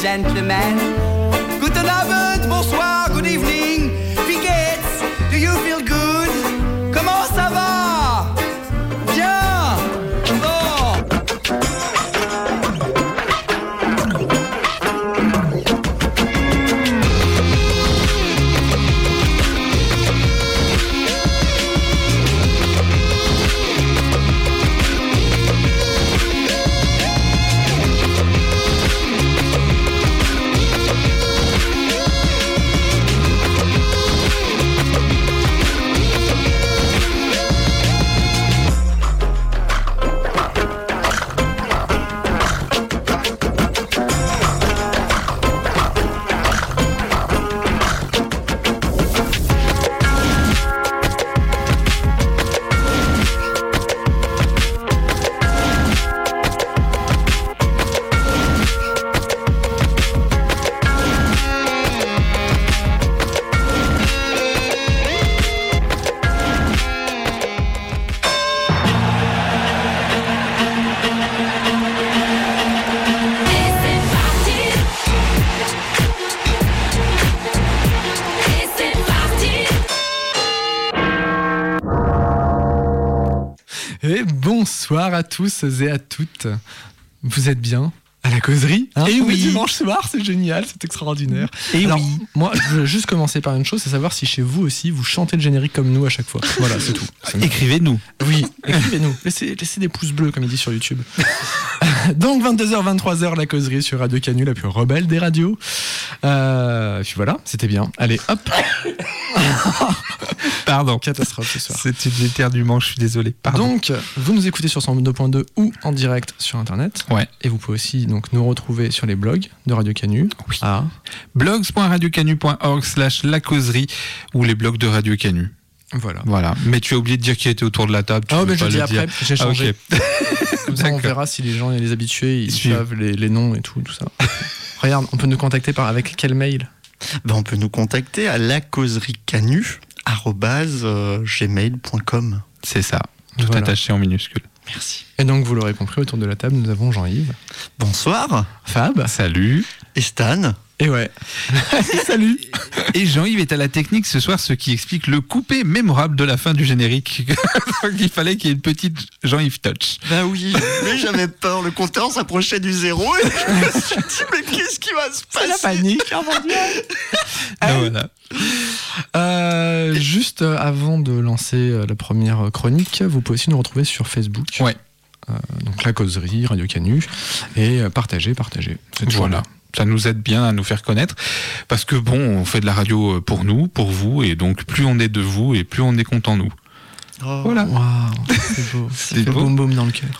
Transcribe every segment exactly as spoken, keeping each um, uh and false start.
gentlemen. Guten Abend, bonsoir, good evening. Wie geht's? Do you feel good? Comment ça va? Bien. Bon. Et bonsoir à tous et à toutes. Vous êtes bien à la causerie, hein? Et oui, dimanche soir, c'est génial, c'est extraordinaire. Et alors, oui. Moi, je veux juste commencer par une chose, c'est savoir si chez vous aussi, vous chantez le générique comme nous à chaque fois. Voilà, c'est tout. C'est écrivez-nous. Oui, écrivez-nous. Laissez, laissez des pouces bleus, comme il dit sur YouTube. Donc, vingt-deux heures, vingt-trois heures, la causerie sur Radio Canu, la plus rebelle des radios. Euh, puis voilà, c'était bien. Allez, hop. Pardon. Catastrophe ce soir. C'est une éternuement, je suis désolé. Pardon. Donc, vous nous écoutez sur cent deux point deux ou en direct sur Internet. Ouais. Et vous pouvez aussi donc, nous retrouver sur les blogs de Radio Canu. Oui. Ah. blogs point radiocanu point org slash la causerie ou les blogs de Radio Canu. Voilà. Voilà. Mais tu as oublié de dire qui était autour de la table. Tu ah, veux mais pas je dis le après, dire. j'ai changé. Ah, okay. Comme ça, on verra si les gens, les habitués, ils Suis. savent les, les noms et tout, tout ça. Regarde, on peut nous contacter par avec quel mail? Ben, on peut nous contacter à lacausericanu arobase gmail point com. C'est ça, tout voilà. Attaché en minuscule. Merci. Et donc, vous l'aurez compris, autour de la table, nous avons Jean-Yves. Bonsoir. Fab. Salut. Et Stan. Et ouais. Salut. Et Jean-Yves est à la technique ce soir, ce qui explique le coupé mémorable de la fin du générique. Donc il fallait qu'il y ait une petite Jean-Yves touch. Bah oui, mais j'avais peur, le compteur s'approchait du zéro et je me suis dit mais qu'est-ce qui va se passer? C'est la panique, oh mon Dieu. Ah, voilà. Euh, juste avant de lancer la première chronique, vous pouvez aussi nous retrouver sur Facebook. Ouais. Euh, donc la causerie, Radio Canu, et partager, partager. C'est voilà. Là. Ça nous aide bien à nous faire connaître parce que bon, on fait de la radio pour nous, pour vous, et donc plus on est de vous et plus on est content nous. Oh. Voilà. Wow, c'est beau. C'est beau. Boum boum dans le cœur.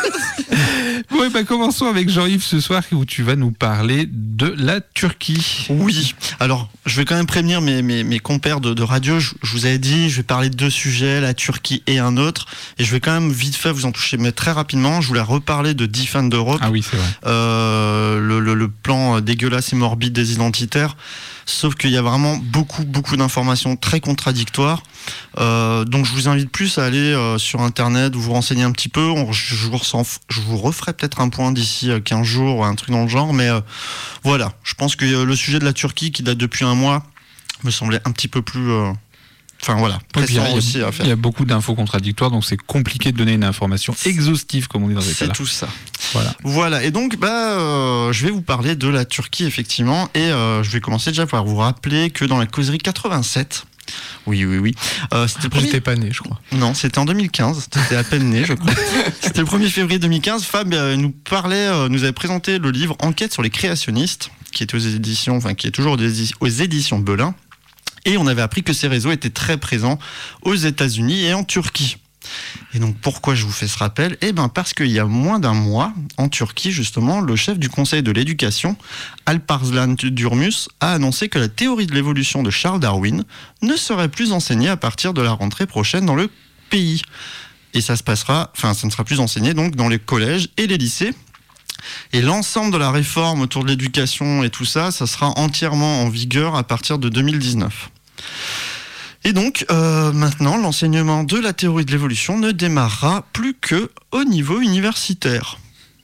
Bon, et ben commençons avec Jean-Yves ce soir où tu vas nous parler de la Turquie. Oui, alors je vais quand même prévenir mes, mes, mes compères de, de radio, je, je vous avais dit, je vais parler de deux sujets, la Turquie et un autre, et je vais quand même vite fait vous en toucher, mais très rapidement, je voulais reparler de Defend Europe. Ah oui, c'est vrai. Euh, le, le, le plan dégueulasse et morbide des identitaires, sauf qu'il y a vraiment beaucoup, beaucoup d'informations très contradictoires. Euh, donc je vous invite plus à aller euh, sur internet, vous renseigner un petit peu. On, je, je, vous ressens, je vous referai peut-être un point d'ici quinze jours, un truc dans le genre, mais euh, voilà, je pense que euh, le sujet de la Turquie qui date depuis un mois me semblait un petit peu plus euh, enfin voilà, pressant ouais, aussi à faire. Il y a beaucoup d'infos contradictoires, donc c'est compliqué de donner une information exhaustive comme on dit dans ces cas-là. C'est tout ça. Voilà. Voilà, et donc bah, euh, je vais vous parler de la Turquie effectivement, et euh, je vais commencer déjà par vous rappeler que dans la causerie quatre-vingt-sept, oui, oui, oui. Euh, c'était le premier... J'étais pas né, je crois. Non, c'était en deux mille quinze. C'était à peine né, je crois. C'était le premier février deux mille quinze. Fab euh, nous parlait, euh, nous avait présenté le livre Enquête sur les créationnistes, qui est aux éditions, enfin qui est toujours aux éditions Belin. Et on avait appris que ces réseaux étaient très présents aux États-Unis et en Turquie. Et donc pourquoi je vous fais ce rappel ? Eh bien parce qu'il y a moins d'un mois, en Turquie justement, le chef du conseil de l'éducation, Alparslan Durmus, a annoncé que la théorie de l'évolution de Charles Darwin ne serait plus enseignée à partir de la rentrée prochaine dans le pays. Et ça se passera, enfin ça ne sera plus enseigné donc dans les collèges et les lycées. Et l'ensemble de la réforme autour de l'éducation et tout ça, ça sera entièrement en vigueur à partir de deux mille dix-neuf. Et donc, euh, maintenant, l'enseignement de la théorie de l'évolution ne démarrera plus qu'au niveau universitaire.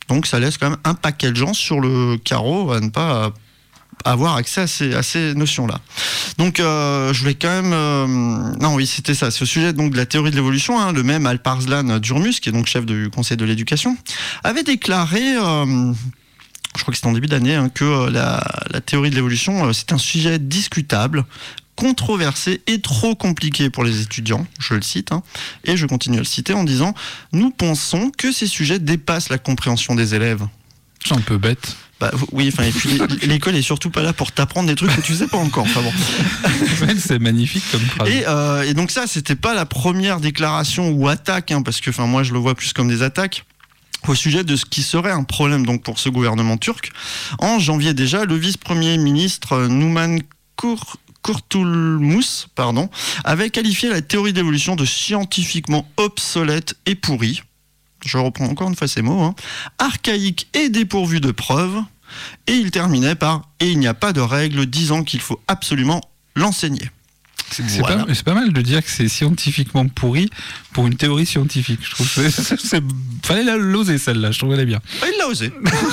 Donc ça laisse quand même un paquet de gens sur le carreau à ne pas avoir accès à ces, à ces notions-là. Donc euh, je voulais quand même... Euh, non oui, c'était ça, c'est au sujet donc, de la théorie de l'évolution. Hein, le même Alparslan Durmus, qui est donc chef du Conseil de l'éducation, avait déclaré... Euh, je crois que c'était en début d'année, hein, que euh, la, la théorie de l'évolution, euh, c'est un sujet discutable, controversé et trop compliqué pour les étudiants, je le cite, hein, et je continue à le citer en disant « Nous pensons que ces sujets dépassent la compréhension des élèves. » C'est un peu bête. Bah, oui, enfin, et puis l'école est surtout pas là pour t'apprendre des trucs que tu sais pas encore. Enfin bon. C'est magnifique comme phrase. Et, euh, et donc ça, c'était pas la première déclaration ou attaque, hein, parce que enfin moi je le vois plus comme des attaques, au sujet de ce qui serait un problème donc pour ce gouvernement turc. En janvier déjà, le vice-premier ministre Numan Kur Kurtulmus, pardon, avait qualifié la théorie d'évolution de scientifiquement obsolète et pourrie. Je reprends encore une fois ces mots, hein, archaïque et dépourvu de preuves. Et il terminait par « Et il n'y a pas de règle disant qu'il faut absolument l'enseigner ». C'est, c'est, voilà. pas, c'est pas mal de dire que c'est scientifiquement pourri pour une théorie scientifique. Je trouve que c'est, c'est, fallait la, l'oser celle-là, je trouvais bien. Ah, il l'a osé.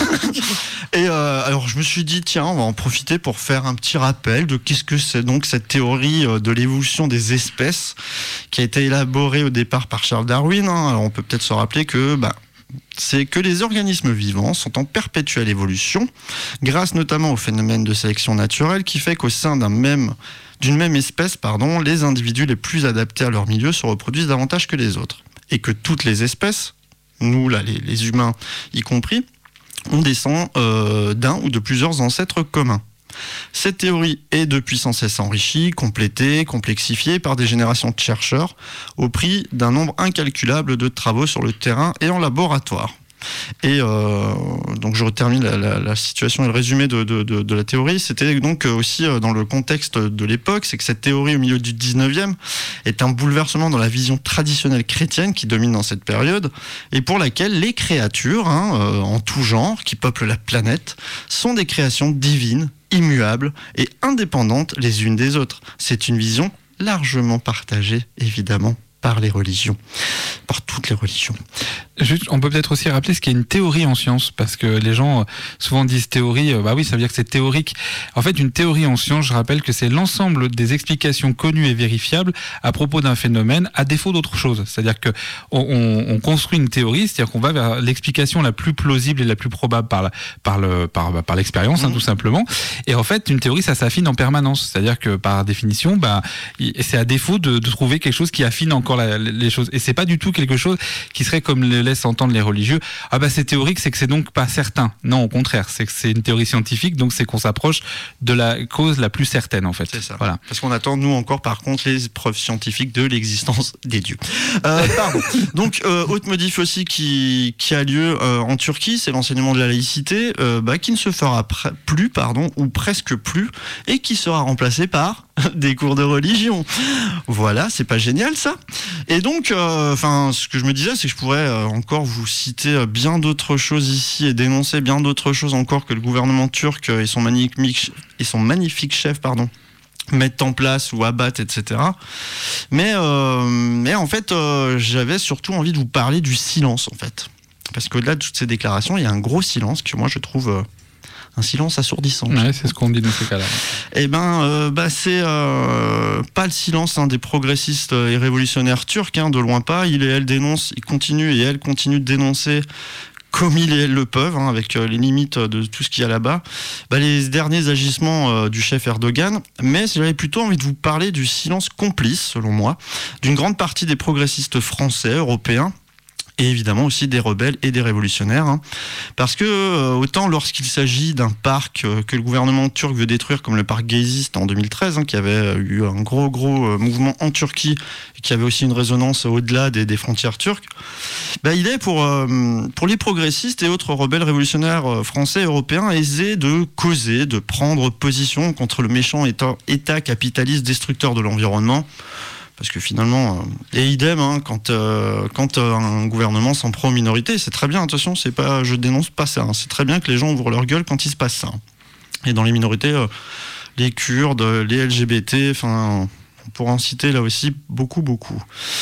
Et euh, alors je me suis dit tiens, on va en profiter pour faire un petit rappel de qu'est-ce que c'est donc cette théorie de l'évolution des espèces qui a été élaborée au départ par Charles Darwin. Hein. Alors on peut peut-être se rappeler que bah, c'est que les organismes vivants sont en perpétuelle évolution, grâce notamment au phénomène de sélection naturelle qui fait qu'au sein d'un même d'une même espèce, pardon, les individus les plus adaptés à leur milieu se reproduisent davantage que les autres. Et que toutes les espèces, nous là, les, les humains y compris, on descend euh, d'un ou de plusieurs ancêtres communs. Cette théorie est depuis sans cesse enrichie, complétée, complexifiée par des générations de chercheurs au prix d'un nombre incalculable de travaux sur le terrain et en laboratoire. Et euh, donc je termine la, la, la situation et le résumé de, de, de, de la théorie. C'était donc aussi dans le contexte de l'époque, c'est que cette théorie au milieu du dix-neuvième est un bouleversement dans la vision traditionnelle chrétienne qui domine dans cette période et pour laquelle les créatures, hein, euh, en tout genre, qui peuplent la planète, sont des créations divines, immuables et indépendantes les unes des autres. C'est une vision largement partagée, évidemment, par les religions, par toutes les religions. Juste, on peut peut-être aussi rappeler ce qu'est une théorie en science, parce que les gens souvent disent théorie, bah oui, ça veut dire que c'est théorique. En fait, une théorie en science, je rappelle que c'est l'ensemble des explications connues et vérifiables à propos d'un phénomène, à défaut d'autre chose. C'est-à-dire que on, on construit une théorie, c'est-à-dire qu'on va vers l'explication la plus plausible et la plus probable par, la, par, le, par, par l'expérience, mmh. hein, tout simplement. Et en fait, une théorie, ça s'affine en permanence. C'est-à-dire que par définition, bah, c'est à défaut de, de trouver quelque chose qui affine encore la, les choses. Et c'est pas du tout quelque chose qui serait comme le laissent entendre les religieux. Ah bah c'est théorique, c'est que c'est donc pas certain. Non, au contraire, c'est que c'est une théorie scientifique, donc c'est qu'on s'approche de la cause la plus certaine en fait. C'est ça. Voilà. Parce qu'on attend nous encore par contre les preuves scientifiques de l'existence des dieux. Euh, pardon. Donc euh, autre modif aussi qui qui a lieu euh, en Turquie, c'est l'enseignement de la laïcité, euh, bah, qui ne se fera pr- plus, pardon, ou presque plus, et qui sera remplacé par des cours de religion. Voilà, c'est pas génial ça. Et donc, enfin, euh, ce que je me disais, c'est que je pourrais euh, encore vous citer bien d'autres choses ici et dénoncer bien d'autres choses encore que le gouvernement turc et son magnifique, et son magnifique chef, pardon, mettent en place ou abattent, et cetera. Mais, euh, mais en fait, euh, j'avais surtout envie de vous parler du silence, en fait, parce qu'au-delà de toutes ces déclarations, il y a un gros silence que moi je trouve euh, un silence assourdissant. Ouais, c'est ce qu'on dit dans ces cas-là. Eh ben, euh, bah, c'est euh, pas le silence hein, des progressistes et révolutionnaires turcs, hein, de loin pas. Ils et elles dénoncent, ils continuent et elles continuent de dénoncer comme ils et elles le peuvent, hein, avec euh, les limites de tout ce qu'il y a là-bas, bah, les derniers agissements euh, du chef Erdogan. Mais j'avais plutôt envie de vous parler du silence complice, selon moi, d'une grande partie des progressistes français, européens, et évidemment aussi des rebelles et des révolutionnaires. Hein. Parce que euh, autant lorsqu'il s'agit d'un parc euh, que le gouvernement turc veut détruire, comme le parc Gezi en deux mille treize, hein, qui avait eu un gros gros euh, mouvement en Turquie, et qui avait aussi une résonance au-delà des, des frontières turques, bah, il est pour, euh, pour les progressistes et autres rebelles révolutionnaires euh, français et européens aisé de causer, de prendre position contre le méchant état, état capitaliste destructeur de l'environnement. Parce que finalement, euh, et idem, hein, quand, euh, quand euh, un gouvernement s'en prend aux minorités, c'est très bien, attention, c'est pas, je dénonce pas ça, hein, c'est très bien que les gens ouvrent leur gueule quand il se passe ça. Et dans les minorités, euh, les Kurdes, les L G B T, enfin, on pourra en citer là aussi beaucoup, beaucoup.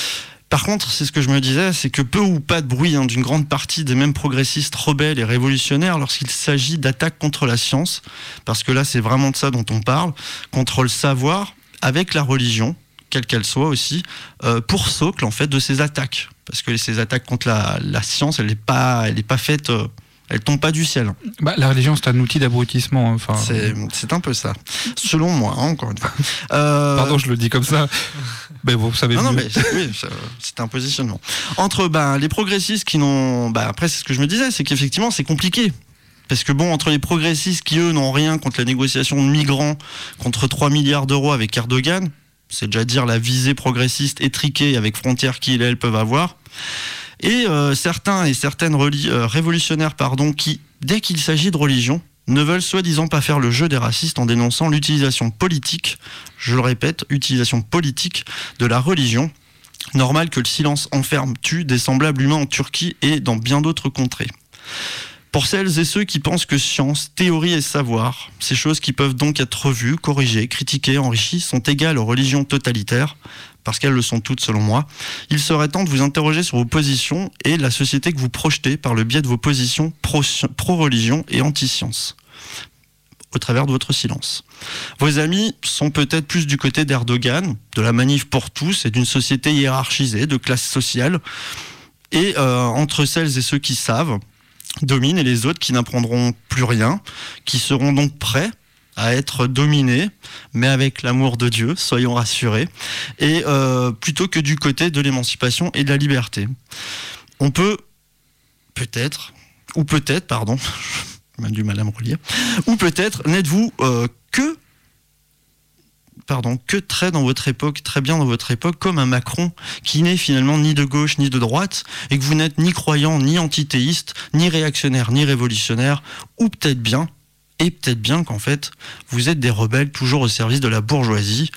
Par contre, c'est ce que je me disais, c'est que peu ou pas de bruit hein, d'une grande partie des mêmes progressistes rebelles et révolutionnaires lorsqu'il s'agit d'attaques contre la science, parce que là c'est vraiment de ça dont on parle, contre le savoir, avec la religion, quelle qu'elle soit aussi, euh, pour socle en fait de ces attaques. Parce que ces attaques contre la, la science, elle n'est pas, elle est pas faite... Euh, Elle tombe pas du ciel. Bah, la religion, c'est un outil d'abrutissement. Enfin, c'est, c'est un peu ça. Selon moi, hein, encore une fois. Euh... Pardon, je le dis comme ça. Mais vous savez non, mieux. non, mais c'est, oui, c'est un positionnement. Entre ben, les progressistes qui n'ont... Ben, après, c'est ce que je me disais, c'est qu'effectivement, c'est compliqué. Parce que bon, entre les progressistes qui, eux, n'ont rien contre la négociation de migrants, contre trois milliards d'euros avec Erdogan, c'est déjà dire la visée progressiste étriquée avec frontières qu'ils et elles peuvent avoir... Et euh, certains et certaines reli- euh, révolutionnaires pardon, qui, dès qu'il s'agit de religion, ne veulent soi-disant pas faire le jeu des racistes en dénonçant l'utilisation politique, je le répète, utilisation politique de la religion. Normal que le silence enferme, tue des semblables humains en Turquie et dans bien d'autres contrées. Pour celles et ceux qui pensent que science, théorie et savoir, ces choses qui peuvent donc être revues, corrigées, critiquées, enrichies, sont égales aux religions totalitaires, parce qu'elles le sont toutes selon moi, il serait temps de vous interroger sur vos positions et la société que vous projetez par le biais de vos positions pro- pro-religion et anti-science, au travers de votre silence. Vos amis sont peut-être plus du côté d'Erdogan, de la manif pour tous et d'une société hiérarchisée, de classe sociale, et euh, entre celles et ceux qui savent, dominent et les autres qui n'apprendront plus rien, qui seront donc prêts à être dominés, mais avec l'amour de Dieu, soyons rassurés, et euh, plutôt que du côté de l'émancipation et de la liberté. On peut, peut-être, ou peut-être, pardon, j'ai même du mal à me relire, ou peut-être n'êtes-vous euh, que, pardon, que très dans votre époque, très bien dans votre époque, comme un Macron qui n'est finalement ni de gauche ni de droite, et que vous n'êtes ni croyant, ni antithéiste, ni réactionnaire, ni révolutionnaire, ou peut-être bien, et peut-être bien qu'en fait, vous êtes des rebelles toujours au service de la bourgeoisie.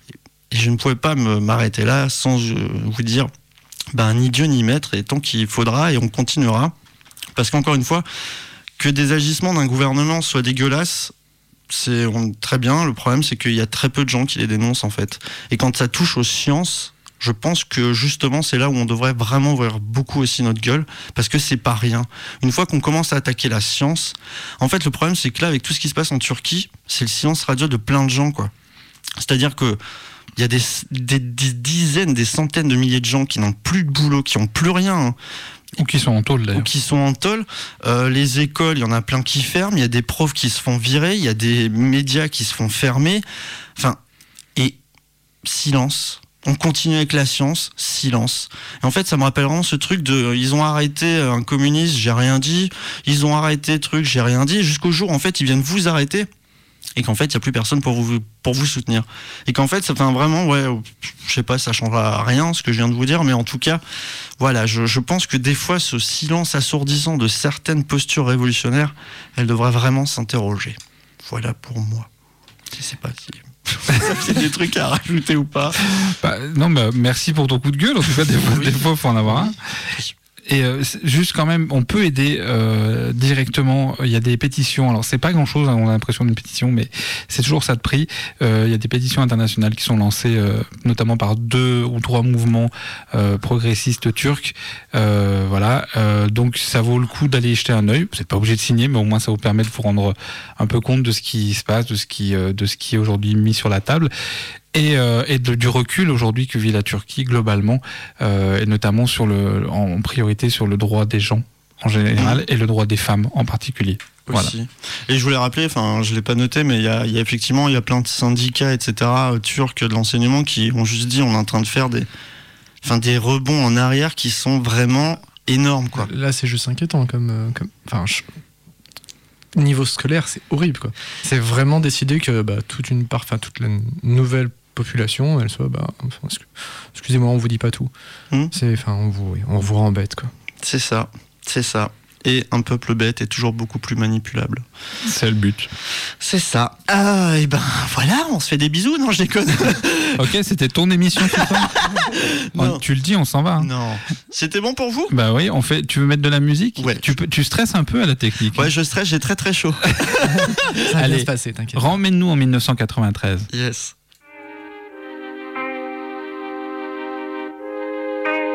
Et je ne pouvais pas me, m'arrêter là sans vous dire, ben, ni Dieu ni maître, et tant qu'il faudra, et on continuera. Parce qu'encore une fois, que des agissements d'un gouvernement soient dégueulasses, c'est on, très bien. Le problème, c'est qu'il y a très peu de gens qui les dénoncent, en fait. Et quand ça touche aux sciences, je pense que justement c'est là où on devrait vraiment ouvrir beaucoup aussi notre gueule, parce que c'est pas rien. Une fois qu'on commence à attaquer la science, en fait le problème c'est que là avec tout ce qui se passe en Turquie, c'est le silence radio de plein de gens quoi. C'est-à-dire que il y a des, des, des dizaines, des centaines de milliers de gens qui n'ont plus de boulot, qui n'ont plus rien. Hein. Ou qui sont en tôle d'ailleurs. Ou qui sont en tôle. Euh, les écoles, il y en a plein qui ferment, il y a des profs qui se font virer, il y a des médias qui se font fermer. Enfin, et silence. On continue avec la science, silence. Et en fait, ça me rappelle vraiment ce truc de, ils ont arrêté un communiste, j'ai rien dit. Ils ont arrêté truc, j'ai rien dit. Jusqu'au jour, en fait, ils viennent vous arrêter. Et qu'en fait, il n'y a plus personne pour vous, pour vous soutenir. Et qu'en fait, ça fait vraiment, ouais, je sais pas, ça changera rien, ce que je viens de vous dire, mais en tout cas, voilà, je, je pense que des fois, ce silence assourdissant de certaines postures révolutionnaires, elles devraient vraiment s'interroger. Voilà pour moi. Je sais pas si... c'est des trucs à rajouter ou pas. Bah, non, bah, merci pour ton coup de gueule. En tout cas, des fois, oui. des fois, faut en avoir un. Et euh, juste quand même, on peut aider euh, directement. Il y a des pétitions. Alors c'est pas grand-chose, hein, on a l'impression d'une pétition, mais c'est toujours ça de prix. Euh, il y a des pétitions internationales qui sont lancées, euh, notamment par deux ou trois mouvements euh, progressistes turcs. Euh, voilà. Euh, donc ça vaut le coup d'aller y jeter un œil. Vous n'êtes pas obligé de signer, mais au moins ça vous permet de vous rendre un peu compte de ce qui se passe, de ce qui, euh, de ce qui est aujourd'hui mis sur la table. Et, euh, et de, du recul aujourd'hui que vit la Turquie globalement, euh, et notamment sur le, en priorité sur le droit des gens en général mmh. et le droit des femmes en particulier. Aussi. Voilà. Et je voulais rappeler, enfin je l'ai pas noté, mais il y a, y a effectivement il y a plein de syndicats, et cetera, turcs de l'enseignement qui ont juste dit on est en train de faire des, enfin des rebonds en arrière qui sont vraiment énormes quoi. Là c'est juste inquiétant comme, comme, enfin. Je... Niveau scolaire, c'est horrible quoi. C'est vraiment décidé que bah, toute une part, enfin toute la nouvelle population, elle soit, bah, enfin, excusez-moi, on vous dit pas tout. Mmh. C'est, enfin, on vous, on vous rend bête quoi. C'est ça, c'est ça. Et un peuple bête est toujours beaucoup plus manipulable. C'est le but. C'est ça. Ah, et ben voilà, on se fait des bisous, non, je déconne. Ok, c'était ton émission tout ça. Oh, tu le dis, on s'en va. Hein. Non. C'était bon pour vous ? Bah oui, on fait. Tu veux mettre de la musique ? Ouais. Tu peux, tu stresses un peu à la technique. Ouais, je stresse, j'ai très très chaud. Ça va Allez, bien se passer, t'inquiète. Ramène-nous en dix-neuf cent quatre-vingt-treize. Yes.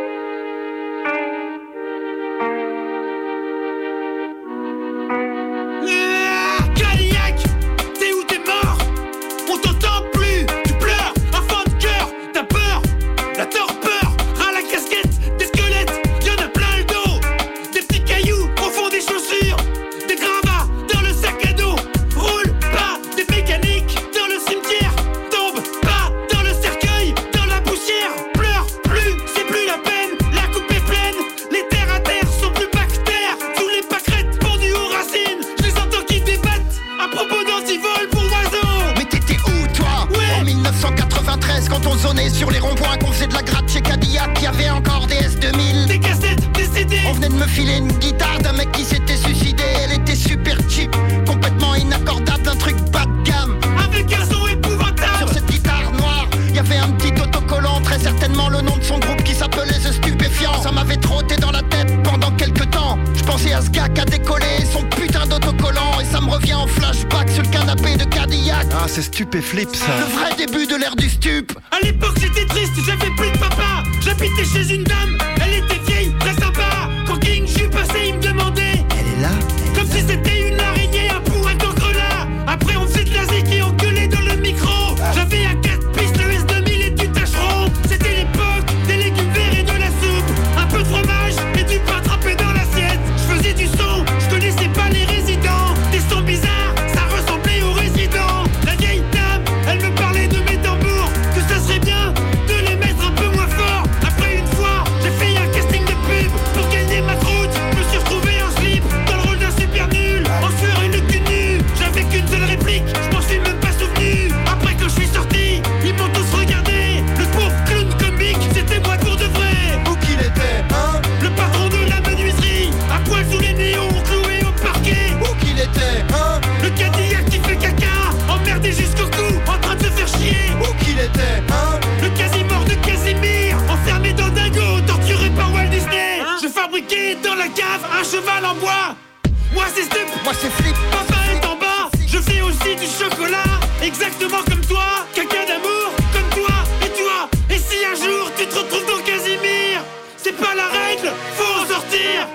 cloisonnés sur les ronds-points, qu'on faisait de la gratte chez Cadillac, y avait encore des S deux mille. Des cassettes, des C D. On venait de me filer une guitare d'un mec qui s'était suicidé. Elle était super cheap, complètement inaccordable, un truc bas de gamme, avec un son épouvantable. Sur cette guitare noire, y avait un petit autocollant, très certainement le nom de son groupe qui s'appelait The Stupéfiant. Ça m'avait trotté dans la tête pendant quelques temps. Je pensais à ce gars qui a décollé son putain d'autocollant, et ça me revient en flashback sur le canapé de Cadillac. Ah, c'est Stupéflip ça. Le vrai début de l'ère du stup. À l'époque j'étais triste, j'avais plus de papa. J'habitais chez une dame, elle était vieille, très sympa. Quand King je suis passé, il me demandait, elle est là, elle comme est si là. c'était une araignée, un pour un cancre là. Après on faisait de la zik et on gueulait dans le micro. J'avais à quatre pistes, le S deux mille et du tâcheron. C'était l'époque des légumes verts et de la soupe, un peu de fromage et du pain trempé dans l'assiette. Je faisais du son, je connaissais pas les résidents. Des sons bizarres, ça ressemblait aux résidents. La vieille dame, elle me parlait de mes tambours, que ça serait bien de les mettre un peu moins fort. Après une fois, j'ai fait un casting de pub pour gagner ma croûte. Je me suis retrouvé en slip, dans le rôle d'un super nul, en sueur et le cul nu. J'avais qu'une seule réplique, je m'en suis même pas souvenu. Après quand je suis sorti, ils m'ont tous regardé. Le pauvre clown comique, c'était moi pour de vrai. Où qu'il était, hein? Le patron de la menuiserie, à poil sous les néons, cloué au parquet. Où qu'il était, hein? Le Cadillac qui fait caca, emmerdé jusqu'au cou, en train de se faire chier. Où qu'il était, hein? Le quasi-mort de Casimir, enfermé dans Dingo, torturé par Walt Disney. Je fabriquais dans la cave un cheval en bois. Moi c'est Stup, Moi c'est Flip. papa est en bas. Je fais aussi du chocolat, exactement comme toi. Caca d'amour, comme toi et toi. Et si un jour tu te retrouves dans Casimir, c'est pas la règle, faut en sortir.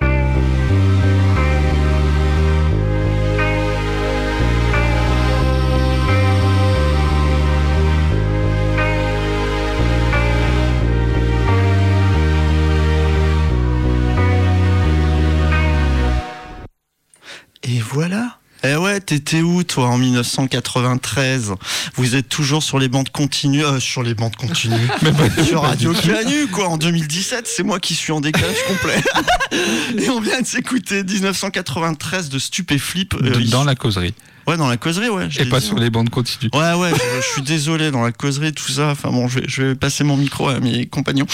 Et voilà. Eh ouais, t'étais où toi en dix-neuf cent quatre-vingt-treize? Vous êtes toujours sur les bandes continues, euh, sur les bandes continues, sur Radio Canu quoi. En deux mille dix-sept, c'est moi qui suis en décalage complet. Et on vient de s'écouter dix-neuf cent quatre-vingt-treize de Stupéflip. Euh, Dans la causerie. Ouais, dans la causerie, ouais. je Et l'ai pas dit. sur les bandes continues. Ouais, ouais, je, je suis désolé, dans la causerie, tout ça. Enfin bon, je vais, je vais passer mon micro à mes compagnons.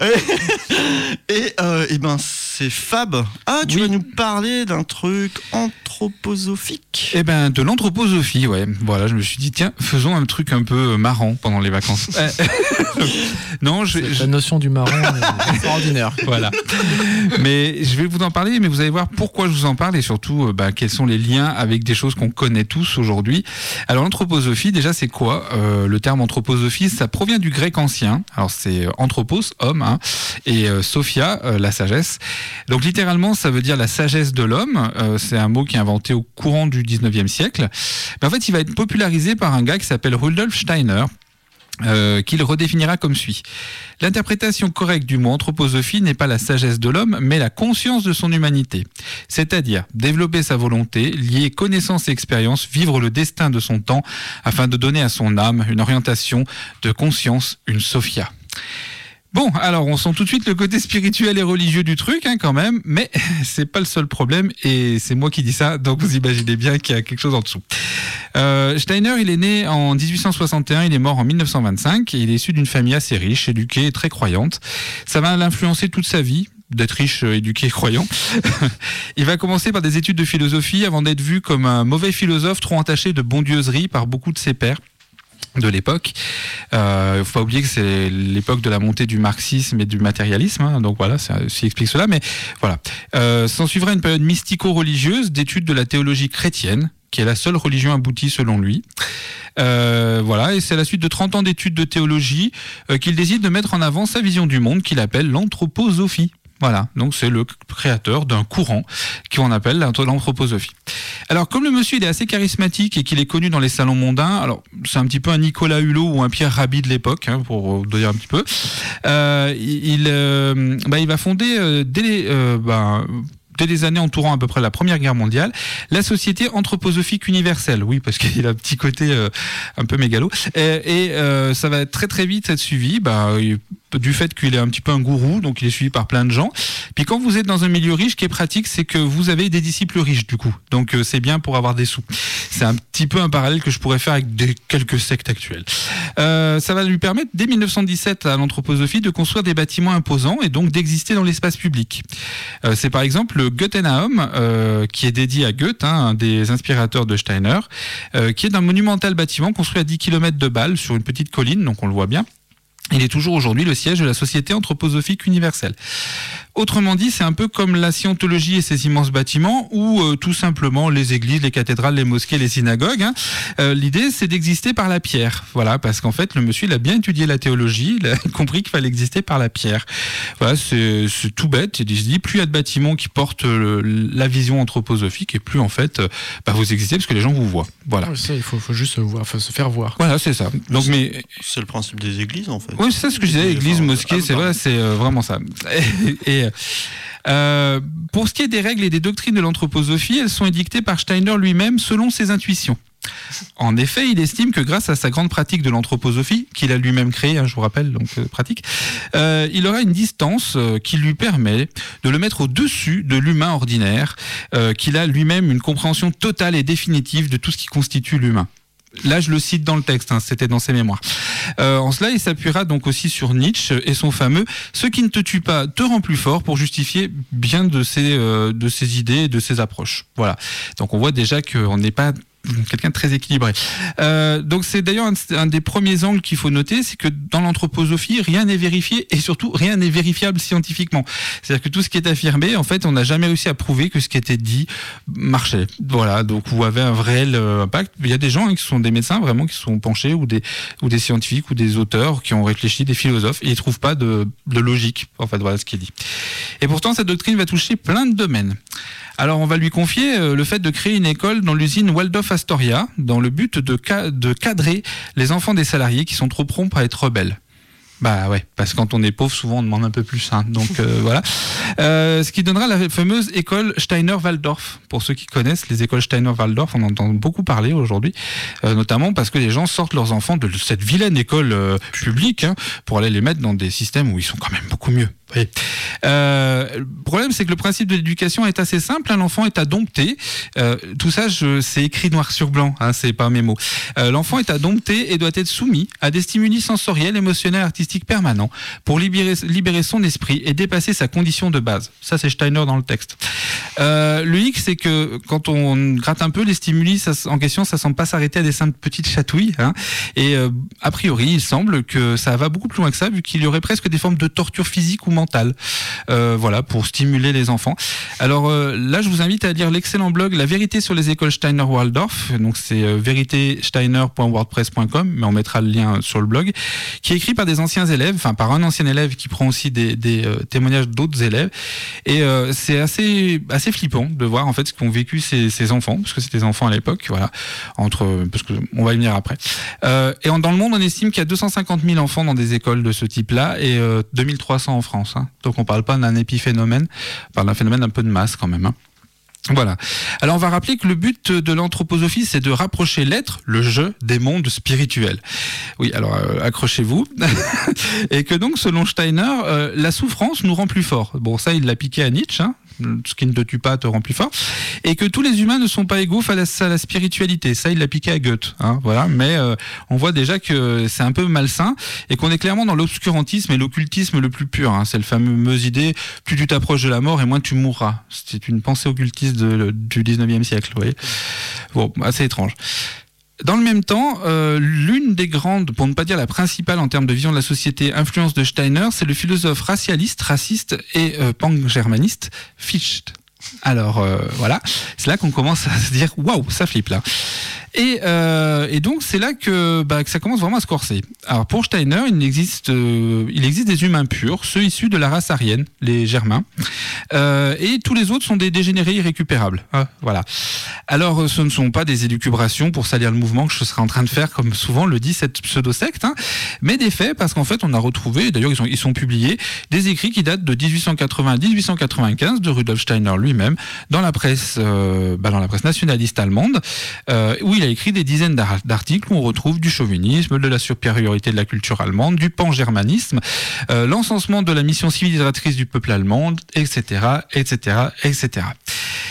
Et, euh, et ben, c'est Fab. Ah, tu Oui. vas nous parler d'un truc anthroposophique. Eh ben, de l'anthroposophie, ouais. Voilà, je me suis dit, tiens, faisons un truc un peu marrant pendant les vacances. non, je, je- La notion du marron est extraordinaire. voilà. Mais je vais vous en parler, mais vous allez voir pourquoi je vous en parle et surtout, euh, bah, quels sont les liens avec des choses qu'on connaît tous aujourd'hui. Alors, l'anthroposophie, déjà, c'est quoi? euh, Le terme anthroposophie, ça provient du grec ancien. Alors, c'est anthropos, homme, hein, et euh, sophia, euh, la sagesse. Donc, littéralement, ça veut dire la sagesse de l'homme. Euh, c'est un mot qui est inventé au courant du dix-neuvième siècle. Mais en fait, il va être popularisé par un gars qui s'appelle Rudolf Steiner. Euh, qu'il redéfinira comme suit. L'interprétation correcte du mot anthroposophie n'est pas la sagesse de l'homme, mais la conscience de son humanité. C'est-à-dire développer sa volonté, lier connaissance et expérience, vivre le destin de son temps, afin de donner à son âme une orientation de conscience, une sophia. Bon, alors on sent tout de suite le côté spirituel et religieux du truc, hein, quand même, mais c'est pas le seul problème, et c'est moi qui dis ça, donc vous imaginez bien qu'il y a quelque chose en dessous. Euh, Steiner, il est né en dix-huit cent soixante et un, il est mort en mille neuf cent vingt-cinq, et il est issu d'une famille assez riche, éduquée et très croyante. Ça va l'influencer toute sa vie, d'être riche, éduqué et croyant. Il va commencer par des études de philosophie avant d'être vu comme un mauvais philosophe trop entaché de bondieuserie par beaucoup de ses pairs de l'époque. Il euh, ne faut pas oublier que c'est l'époque de la montée du marxisme et du matérialisme, hein, donc voilà, ça, ça explique cela, mais voilà. Euh, s'en suivra une période mystico-religieuse d'études de la théologie chrétienne, qui est la seule religion aboutie selon lui. Euh, voilà, et c'est à la suite de trente ans d'études de théologie euh, qu'il décide de mettre en avant sa vision du monde qu'il appelle l'anthroposophie. Voilà, donc c'est le créateur d'un courant qu'on appelle l'anthroposophie. Alors, comme le monsieur il est assez charismatique et qu'il est connu dans les salons mondains, alors c'est un petit peu un Nicolas Hulot ou un Pierre Rabhi de l'époque, hein, pour dire un petit peu. Euh, il, euh, bah, il va fonder euh, dès les, euh, bah, dès les années entourant à peu près la Première Guerre mondiale, la Société anthroposophique universelle. Oui, parce qu'il a un petit côté euh, un peu mégalo. Et, et euh, ça va très très vite être suivi, bah, du fait qu'il est un petit peu un gourou, donc il est suivi par plein de gens. Puis quand vous êtes dans un milieu riche, ce qui est pratique, c'est que vous avez des disciples riches du coup. Donc euh, c'est bien pour avoir des sous. C'est un petit peu un parallèle que je pourrais faire avec des, quelques sectes actuelles. Euh, ça va lui permettre, dès mille neuf cent dix-sept, à l'anthroposophie, de construire des bâtiments imposants et donc d'exister dans l'espace public. Euh, c'est par exemple le Goethenaum, euh, qui est dédié à Goethe, hein, un des inspirateurs de Steiner, euh, qui est d'un monumental bâtiment construit à dix kilomètres de Bâle, sur une petite colline, donc on le voit bien. Il est toujours aujourd'hui le siège de la Société anthroposophique universelle. Autrement dit, c'est un peu comme la scientologie et ses immenses bâtiments, ou euh, tout simplement les églises, les cathédrales, les mosquées, les synagogues. Hein. Euh, l'idée, c'est d'exister par la pierre. Voilà, parce qu'en fait, le monsieur, il a bien étudié la théologie, il a compris qu'il fallait exister par la pierre. Voilà, c'est, c'est tout bête. Il se dit, plus il y a de bâtiments qui portent le, la vision anthroposophique, et plus en fait, euh, bah, vous existez parce que les gens vous voient. Voilà. Ah, ça, il faut, faut juste se, voir, faut se faire voir. Voilà, c'est ça. Donc, c'est, mais c'est le principe des églises, en fait. Oui, c'est ça ce que je disais. Église, mosquée, c'est vrai, c'est euh, vraiment ça. Et, et Euh, pour ce qui est des règles et des doctrines de l'anthroposophie, elles sont édictées par Steiner lui-même selon ses intuitions. En effet, il estime que grâce à sa grande pratique de l'anthroposophie, qu'il a lui-même créée, hein, je vous rappelle, donc euh, pratique, euh, il aura une distance euh, qui lui permet de le mettre au-dessus de l'humain ordinaire, euh, qu'il a lui-même une compréhension totale et définitive de tout ce qui constitue l'humain. Là, je le cite dans le texte, hein, c'était dans ses mémoires. Euh, en cela, il s'appuiera donc aussi sur Nietzsche et son fameux « Ce qui ne te tue pas te rend plus fort » pour justifier bien de ses, euh, de ses idées et de ses approches. Voilà. Donc on voit déjà qu'on n'est pas quelqu'un de très équilibré. Euh, donc c'est d'ailleurs un, un des premiers angles qu'il faut noter, c'est que dans l'anthroposophie, rien n'est vérifié et surtout rien n'est vérifiable scientifiquement. C'est-à-dire que tout ce qui est affirmé, en fait, on n'a jamais réussi à prouver que ce qui était dit marchait. Voilà, donc ou avait un réel euh, impact. Il y a des gens hein, qui sont des médecins vraiment qui sont penchés ou des ou des scientifiques ou des auteurs qui ont réfléchi, des philosophes, et ils trouvent pas de, de logique. En fait, voilà ce qui est dit. Et pourtant, cette doctrine va toucher plein de domaines. Alors on va lui confier euh, le fait de créer une école dans l'usine Waldorf Astoria dans le but de, ca- de cadrer les enfants des salariés qui sont trop prompts à être rebelles. Bah ouais, parce que quand on est pauvre, souvent on demande un peu plus. Hein, donc euh, voilà. Euh, ce qui donnera la fameuse école Steiner-Waldorf. Pour ceux qui connaissent les écoles Steiner-Waldorf, on en entend beaucoup parler aujourd'hui, euh, notamment parce que les gens sortent leurs enfants de cette vilaine école euh, publique hein, pour aller les mettre dans des systèmes où ils sont quand même beaucoup mieux. Oui. Euh, le problème, c'est que le principe de l'éducation est assez simple. Hein, l'enfant est à dompter. Euh, tout ça, je, c'est écrit noir sur blanc. Hein, c'est pas mes mots. Euh, l'enfant est à dompter et doit être soumis à des stimuli sensoriels, émotionnels, artistiques permanents pour libérer, libérer son esprit et dépasser sa condition de base. Ça, c'est Steiner dans le texte. Euh, le hic, c'est que quand on gratte un peu les stimuli ça, en question, ça semble pas s'arrêter à des simples petites chatouilles. Hein, et euh, a priori, il semble que ça va beaucoup plus loin que ça, vu qu'il y aurait presque des formes de torture physique ou mentale. Euh, voilà, pour stimuler les enfants. Alors euh, là, je vous invite à lire l'excellent blog La vérité sur les écoles Steiner-Waldorf. Donc c'est euh, vérité steiner point wordpress point com, mais on mettra le lien sur le blog, qui est écrit par des anciens élèves, enfin par un ancien élève qui prend aussi des, des euh, témoignages d'autres élèves. Et euh, c'est assez assez flippant de voir en fait ce qu'ont vécu ces, ces enfants, parce que c'était des enfants à l'époque, voilà, entre parce que on va y venir après. Euh, et en, dans le monde, on estime qu'il y a deux cent cinquante mille enfants dans des écoles de ce type-là et euh, deux mille trois cents en France. Hein. Donc on parle pas d'un épiphénomène, on parle d'un phénomène un peu de masse quand même. Hein. Voilà. Alors on va rappeler que le but de l'anthroposophie, c'est de rapprocher l'être, le je, des mondes spirituels. Oui, alors euh, accrochez-vous. Et que donc, selon Steiner, euh, la souffrance nous rend plus forts. Bon, ça, il l'a piqué à Nietzsche, hein. Ce qui ne te tue pas te rend plus fort, et que tous les humains ne sont pas égaux face à la spiritualité. Ça, il l'a piqué à Goethe, hein, voilà. Mais euh, on voit déjà que c'est un peu malsain et qu'on est clairement dans l'obscurantisme et l'occultisme le plus pur. Hein. C'est le fameuse idée plus tu t'approches de la mort et moins tu mourras. C'est une pensée occultiste de, du dix-neuvième siècle. Vous voyez. Bon, assez étrange. Dans le même temps, euh, l'une des grandes, pour ne pas dire la principale en termes de vision de la société, influence de Steiner, c'est le philosophe racialiste, raciste et euh, pan-germaniste Fichte. Alors euh, voilà, c'est là qu'on commence à se dire waouh, ça flippe là. Et, euh, et donc c'est là que, bah, que ça commence vraiment à se corser. Alors pour Steiner, il existe, euh, il existe des humains purs, ceux issus de la race aryenne, les Germains, euh, et tous les autres sont des dégénérés irrécupérables. Ah, voilà. Alors ce ne sont pas des élucubrations pour salir le mouvement que je serais en train de faire, comme souvent le dit cette pseudo-secte, hein, mais des faits, parce qu'en fait on a retrouvé, d'ailleurs ils sont, ils sont publiés, des écrits qui datent de dix-huit cent quatre-vingts à dix-huit cent quatre-vingt-quinze de Rudolf Steiner lui-même, dans la presse, euh, bah, dans la presse nationaliste allemande, euh, où il a écrit des dizaines d'articles où on retrouve du chauvinisme, de la supériorité de la culture allemande, du pan-germanisme, euh, l'encensement de la mission civilisatrice du peuple allemand, et cetera, et cetera, et cetera.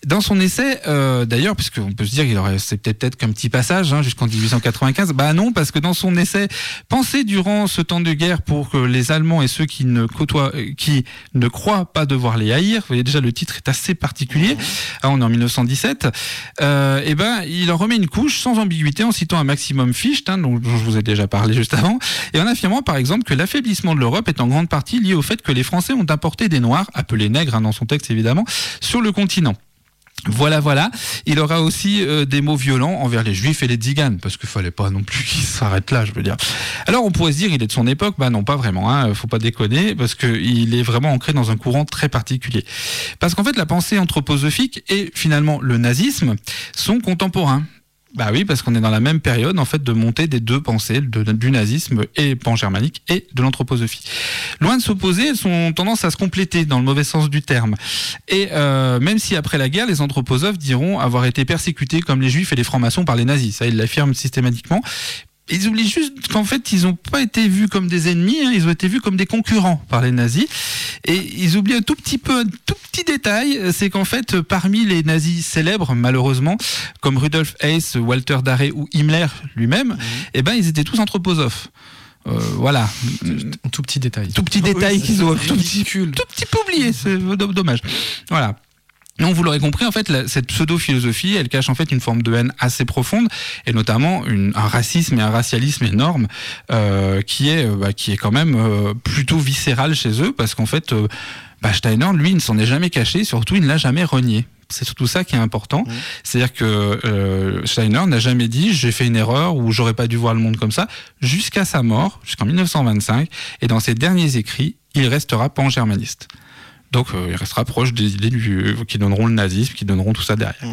Dans son essai, euh, d'ailleurs, puisqu'on peut se dire qu'il aurait, c'est peut-être qu'un petit passage hein, jusqu'en dix-huit cent quatre-vingt-quinze, bah non, parce que dans son essai « Penser durant ce temps de guerre pour que les Allemands et ceux qui ne côtoient, qui ne croient pas devoir les haïr », vous voyez déjà le titre est assez particulier, ah, on est en mille neuf cent dix-sept, euh, et ben il en remet une couche sans ambiguïté en citant un Maximum Fichte, hein, dont je vous ai déjà parlé juste avant, et en affirmant par exemple que l'affaiblissement de l'Europe est en grande partie lié au fait que les Français ont importé des Noirs, appelés nègres hein, dans son texte évidemment, sur le continent. Voilà, voilà. Il aura aussi euh, des mots violents envers les Juifs et les tziganes, parce qu'il fallait pas non plus qu'ils s'arrêtent là, je veux dire. Alors on pourrait se dire il est de son époque, bah non pas vraiment, hein, faut pas déconner, parce que il est vraiment ancré dans un courant très particulier. Parce qu'en fait la pensée anthroposophique et finalement le nazisme sont contemporains. Bah oui, parce qu'on est dans la même période en fait de montée des deux pensées, de, du nazisme et pan-germanique et de l'anthroposophie. Loin de s'opposer, elles ont tendance à se compléter dans le mauvais sens du terme. Et euh, même si après la guerre, les anthroposophes diront avoir été persécutés comme les juifs et les francs-maçons par les nazis, ça ils l'affirment systématiquement. Ils oublient juste qu'en fait, ils n'ont pas été vus comme des ennemis, hein, ils ont été vus comme des concurrents par les nazis. Et ils oublient un tout petit peu, un tout petit détail, c'est qu'en fait, parmi les nazis célèbres, malheureusement, comme Rudolf Hess, Walter Darré ou Himmler lui-même, mmh. eh ben, ils étaient tous anthroposophes. Euh, voilà. Un tout petit détail. Tout petit détail oui, qu'ils ont tout petit, tout petit peu oublié, c'est dommage. Voilà. Donc vous l'aurez compris, en fait, la, cette pseudo-philosophie, elle cache en fait une forme de haine assez profonde, et notamment une, un racisme et un racialisme énorme, euh, qui est, bah, qui est quand même euh, plutôt viscéral chez eux, parce qu'en fait, euh, bah, Steiner, lui, il ne s'en est jamais caché, surtout il ne l'a jamais renié. C'est surtout ça qui est important, mmh. c'est-à-dire que euh, Steiner n'a jamais dit j'ai fait une erreur ou j'aurais pas dû voir le monde comme ça, jusqu'à sa mort, jusqu'en mille neuf cent vingt-cinq, et dans ses derniers écrits, il restera pan-germaniste. Donc euh, il restera proche des idées du, qui donneront le nazisme, qui donneront tout ça derrière. Mmh.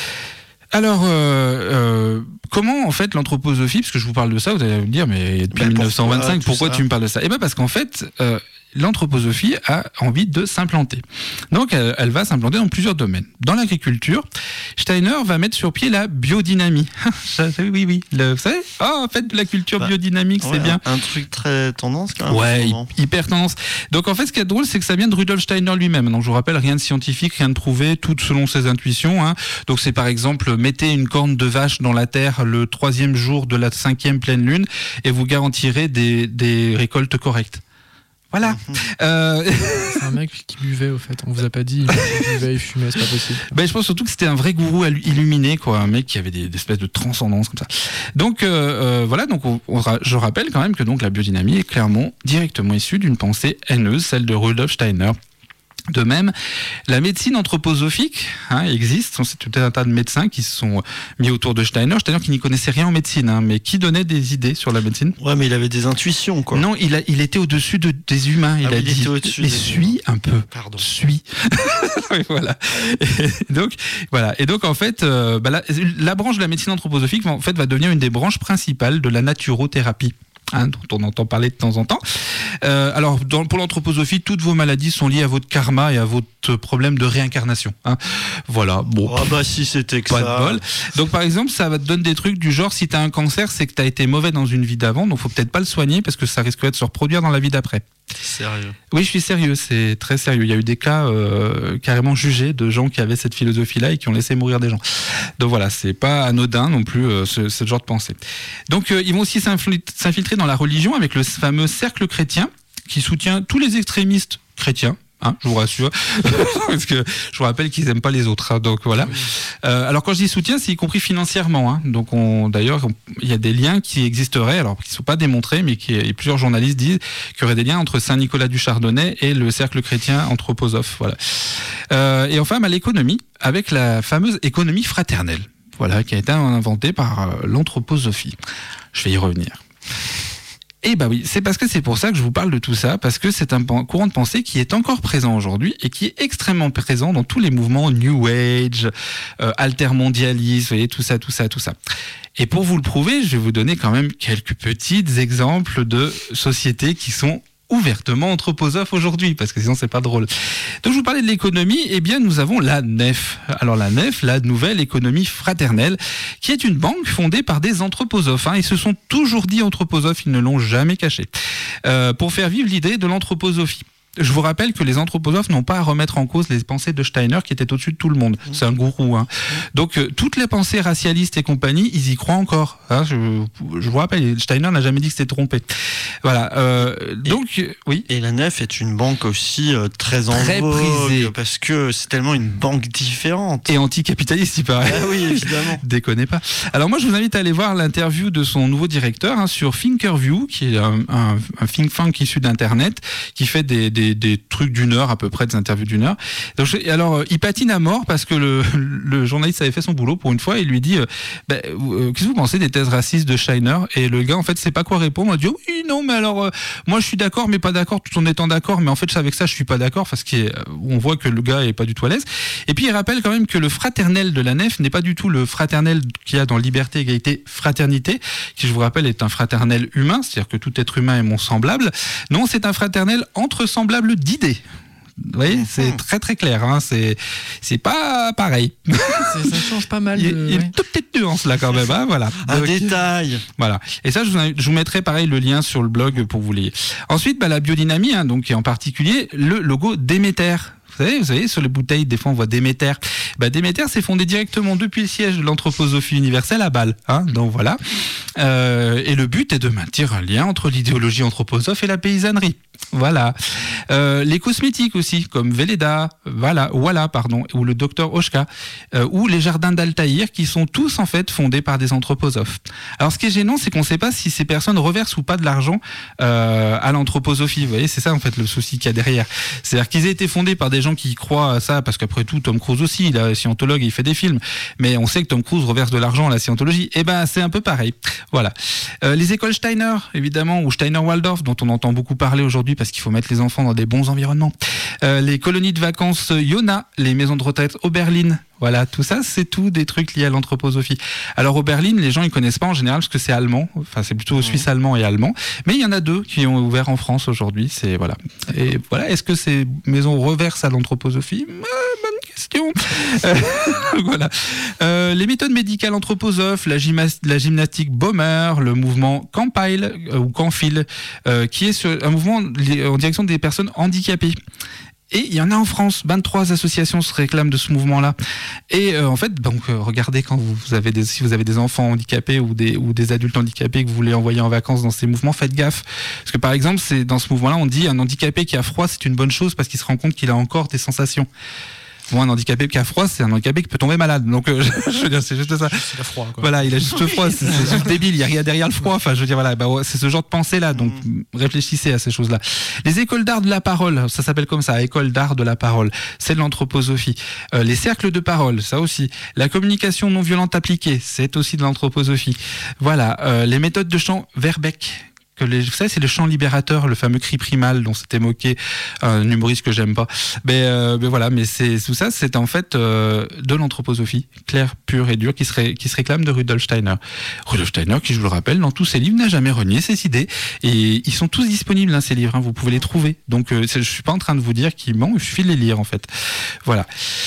Alors, euh, euh, comment en fait l'anthroposophie, parce que je vous parle de ça, vous allez me dire, mais depuis mais mille neuf cent vingt-cinq, pourquoi, pourquoi tu me parles de ça ? Eh bien parce qu'en fait, euh, l'anthroposophie a envie de s'implanter. Donc elle, elle va s'implanter dans plusieurs domaines. Dans l'agriculture, Steiner va mettre sur pied la biodynamie. oui, oui, le, vous savez, oh, en fait, la culture bah, biodynamique, ouais, c'est bien. Un, un truc très tendance, quand même. Ouais, hyper tendance. Donc en fait, ce qui est drôle, c'est que ça vient de Rudolf Steiner lui-même. Donc je vous rappelle, rien de scientifique, rien de prouvé, tout selon ses intuitions. Hein. Donc c'est par exemple, mettez une corne de vache dans la terre le troisième jour de la cinquième pleine lune et vous garantirez des, des récoltes correctes. Voilà. Euh... C'est un mec qui buvait, au fait. On vous a pas dit, il buvait, il fumait, c'est pas possible. Ben, je pense surtout que c'était un vrai gourou illuminé, quoi. Un mec qui avait des, des espèces de transcendance comme ça. Donc, euh, euh, voilà. Donc, on, on, je rappelle quand même que donc la biodynamie est clairement directement issue d'une pensée haineuse, celle de Rudolf Steiner. De même, la médecine anthroposophique hein, existe. C'est tout un tas de médecins qui se sont mis autour de Steiner. Steiner qui n'y connaissait rien en médecine, hein, mais qui donnait des idées sur la médecine. Ouais, mais il avait des intuitions, quoi. Non, il, a, il était au-dessus de, des humains. Il ah, a il dit, mais des... suis un peu. Pardon. Suis. Voilà. Et donc, voilà. Et donc, en fait, euh, bah, la, la branche de la médecine anthroposophique en fait, va devenir une des branches principales de la naturothérapie. Hein, dont on entend parler de temps en temps. Euh, alors, dans, pour l'anthroposophie, toutes vos maladies sont liées à votre karma et à votre problème de réincarnation. Hein. Voilà. Bon. Ah bah si c'était que pas ça. De bol. Donc, par exemple, ça va te donner des trucs du genre, si t'as un cancer, c'est que t'as été mauvais dans une vie d'avant, donc faut peut-être pas le soigner parce que ça risquerait de se reproduire dans la vie d'après. Sérieux ? Oui, je suis sérieux, c'est très sérieux. Il y a eu des cas euh, carrément jugés de gens qui avaient cette philosophie-là et qui ont laissé mourir des gens. Donc voilà, c'est pas anodin non plus euh, ce, ce genre de pensée. Donc euh, ils vont aussi s'infiltrer dans la religion avec le fameux cercle chrétien qui soutient tous les extrémistes chrétiens. Hein, je vous rassure, parce que je vous rappelle qu'ils aiment pas les autres. Hein, donc voilà. Euh, alors quand je dis soutien, c'est y compris financièrement. Hein, donc on, d'ailleurs, il y a des liens qui existeraient, alors qui sont pas démontrés, mais qui et plusieurs journalistes disent qu'il y aurait des liens entre Saint Nicolas du Chardonnay et le cercle chrétien anthroposophe. Voilà. Euh, et enfin, à l'économie, avec la fameuse économie fraternelle, voilà, qui a été inventée par euh, l'anthroposophie. Je vais y revenir. Et bah oui, c'est parce que c'est pour ça que je vous parle de tout ça, parce que c'est un courant de pensée qui est encore présent aujourd'hui et qui est extrêmement présent dans tous les mouvements New Age, euh, altermondialisme, vous voyez, tout ça, tout ça, tout ça. Et pour vous le prouver, je vais vous donner quand même quelques petits exemples de sociétés qui sont ouvertement anthroposophes aujourd'hui, parce que sinon c'est pas drôle. Donc je vous parlais de l'économie, eh bien nous avons la N E F. Alors la N E F, la Nouvelle Économie Fraternelle, qui est une banque fondée par des anthroposophes. Hein. Ils se sont toujours dit anthroposophes, ils ne l'ont jamais caché, euh, pour faire vivre l'idée de l'anthroposophie. je vous rappelle que les anthroposophes n'ont pas à remettre en cause les pensées de Steiner qui était au-dessus de tout le monde. C'est un gourou. Hein. Donc euh, toutes les pensées racialistes et compagnie, ils y croient encore. Hein. Je, je vous rappelle, Steiner n'a jamais dit que c'était trompé. Voilà. Euh, donc et, oui. Et la Nef est une banque aussi euh, très en très vogue, prisée parce que c'est tellement une banque différente et anticapitaliste, il paraît. Ah oui, évidemment. Déconnez pas. Alors moi, je vous invite à aller voir l'interview de son nouveau directeur hein, sur Thinkerview, qui est un, un, un think tank issu d'internet, qui fait des, des, des trucs d'une heure à peu près, des interviews d'une heure. Donc, je, alors, il patine à mort parce que le, le journaliste avait fait son boulot pour une fois et lui dit, euh, bah, euh, qu'est-ce que vous pensez des thèses racistes de Steiner? Et le gars, en fait, sait pas quoi répondre. Il dit, oui, non, mais alors, euh, moi, je suis d'accord, mais pas d'accord, tout en étant d'accord. Mais en fait, avec ça, je suis pas d'accord, parce qu'on voit que le gars est pas du tout à l'aise. Et puis, il rappelle quand même que le fraternel de la Nef n'est pas du tout le fraternel qu'il y a dans Liberté, Égalité, Fraternité, qui, je vous rappelle, est un fraternel humain, c'est-à-dire que tout être humain est mon semblable. Non, c'est un fraternel entre semblables d'idées. Vous voyez, c'est très très clair, hein. c'est, c'est pas pareil. C'est, ça change pas mal. Il y a, de... il y a une toute petite nuance là quand même, hein, voilà. Un Donc, détail. Voilà. Et ça, je vous, je vous mettrai pareil le lien sur le blog pour vous lire. Ensuite, bah, la biodynamie, hein, donc, et en particulier le logo Déméter. Vous savez, vous savez, sur les bouteilles, des fois on voit Déméter. Bah, Déméter, c'est fondé directement depuis le siège de l'anthroposophie universelle à Bâle. Hein, donc voilà. Euh, et le but est de maintenir un lien entre l'idéologie anthroposophe et la paysannerie. Voilà. Euh, les cosmétiques aussi, comme Velleda, voilà, voilà, pardon, ou le docteur Oshka, euh, ou les jardins d'Altaïr, qui sont tous en fait fondés par des anthroposophes. Alors, ce qui est gênant, c'est qu'on ne sait pas si ces personnes reversent ou pas de l'argent euh, à l'anthroposophie. Vous voyez, c'est ça en fait le souci qu'il y a derrière. C'est-à-dire qu'ils aient été fondés par des gens qui croient à ça, parce qu'après tout, Tom Cruise aussi, il est scientologue et il fait des films. Mais on sait que Tom Cruise reverse de l'argent à la scientologie. Eh ben, c'est un peu pareil. Voilà. Euh, les écoles Steiner, évidemment, ou Steiner-Waldorf, dont on entend beaucoup parler aujourd'hui, parce qu'il faut mettre les enfants dans des bons environnements. Euh, les colonies de vacances Yona, les maisons de retraite Oberlin. Voilà, tout ça, c'est tout des trucs liés à l'anthroposophie. Alors Oberlin, les gens ils connaissent pas en général parce que c'est allemand, enfin c'est plutôt suisse-allemand et allemand. Mais il y en a deux qui ont ouvert en France aujourd'hui. C'est voilà. Et voilà, est-ce que ces maisons reversent à l'anthroposophie? euh, Bonne question. Euh, voilà. Euh, les méthodes médicales anthroposophes, la, gymnast- la gymnastique Bomer, le mouvement Campile euh, ou Campfil, euh, qui est sur un mouvement en direction des personnes handicapées. Et il y en a en France, vingt-trois associations se réclament de ce mouvement-là. Et euh, en fait, donc euh, regardez quand vous avez des, si vous avez des enfants handicapés ou des ou des adultes handicapés que vous voulez envoyer en vacances dans ces mouvements, faites gaffe. Parce que par exemple, c'est dans ce mouvement-là, on dit un handicapé qui a froid, c'est une bonne chose parce qu'il se rend compte qu'il a encore des sensations. Bon, un handicapé qui a froid, c'est un handicapé qui peut tomber malade. Donc, euh, je veux dire, c'est juste ça. C'est froid, quoi. Voilà, il a juste froid. C'est, c'est juste débile. Il y a rien derrière le froid. Enfin, je veux dire, voilà, bah, c'est ce genre de pensée-là. Donc, mmh. réfléchissez à ces choses-là. Les écoles d'art de la parole, ça s'appelle comme ça, école d'art de la parole. C'est de l'anthroposophie. Euh, les cercles de parole, ça aussi. La communication non violente appliquée, c'est aussi de l'anthroposophie. Voilà. Euh, les méthodes de chant Verbeek. Que les, vous savez, c'est le chant libérateur, le fameux cri primal dont s'était moqué un humoriste que j'aime pas. Mais, euh, mais voilà, mais c'est tout ça, c'est en fait euh, de l'anthroposophie claire, pure et dure qui se, qui se réclame de Rudolf Steiner. Rudolf Steiner, qui, je vous le rappelle, dans tous ses livres n'a jamais renié ses idées et ils sont tous disponibles, hein, ces livres. Hein, vous pouvez les trouver. Donc, euh, je suis pas en train de vous dire qu'il ment, il suffit de les lire en fait. Voilà.